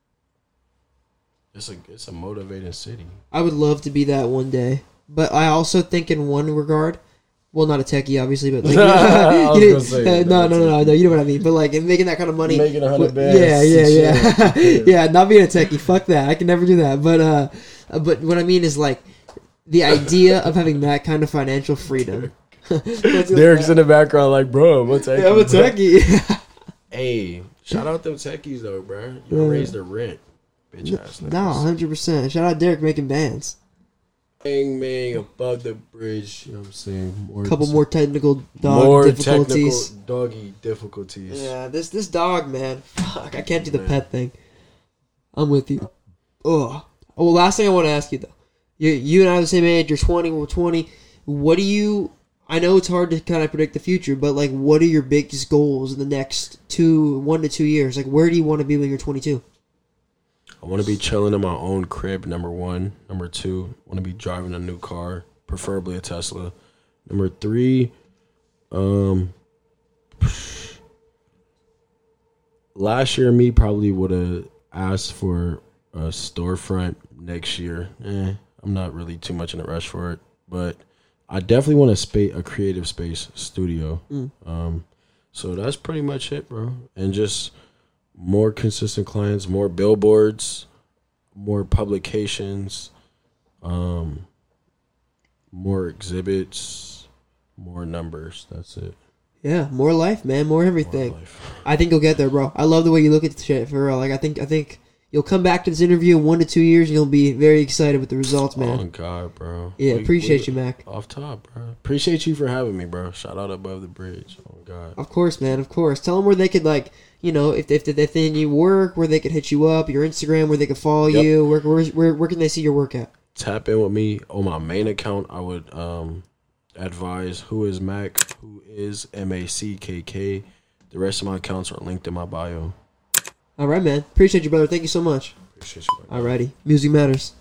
it's a it's a motivating city. I would love to be that one day, but I also think in one regard. Well, not a techie, obviously, but like, I was you know, gonna say, uh, no, no, no, no, no, you know what I mean. But like, making that kind of money, making a hundred bands, yeah, yeah, yeah, yeah. Not being a techie, fuck that. I can never do that. But uh, but what I mean is like the idea of having that kind of financial freedom. Derek's in the background, like, bro, I'm a techie. Yeah, I'm a techie. Hey, shout out them techies though, bro. You yeah. raise the rent, bitch ass niggas. No, one hundred percent. Shout out Derek making bands. Bang, bang, above the bridge. You know what I'm saying? A couple more technical dog more difficulties. Technical doggy difficulties. Yeah, this this dog, man. Fuck, I can't do the man. Pet thing. I'm with you. Ugh. Oh, well, last thing I want to ask you, though. You, you and I are the same age. You're twenty, we're twenty. What do you... I know it's hard to kind of predict the future, but, like, what are your biggest goals in the next two, one to two years? Like, where do you want to be when you're twenty-two? I want to be chilling in my own crib, number one. Number two, I want to be driving a new car, preferably a Tesla. Number three, um, last year me probably would have asked for a storefront next year. Eh, I'm not really too much in a rush for it, but I definitely want a space, a creative space studio. Mm. Um, so that's pretty much it, bro. And just more consistent clients, more billboards, more publications, um, more exhibits, more numbers. That's it. Yeah, more life, man, more everything. More life. I think you'll get there, bro. I love the way you look at the shit, for real. Like, I think, I think you'll come back to this interview in one to two years, and you'll be very excited with the results, man. Oh God, bro. Yeah, We- appreciate we- you, Mac. Off top, bro. Appreciate you for having me, bro. Shout out Above the Bridge. Oh God. Of course, man. Of course. Tell them where they could, like, you know, if if, if they need work, where they could hit you up, your Instagram, where they could follow Yep. you. Where, where where where can they see your work at? Tap in with me on my main account. I would um advise Who Is Mac, Who Is M A C K K. The rest of my accounts are linked in my bio. All right, man. Appreciate you, brother. Thank you so much. Appreciate you, bro. Alrighty. Music matters.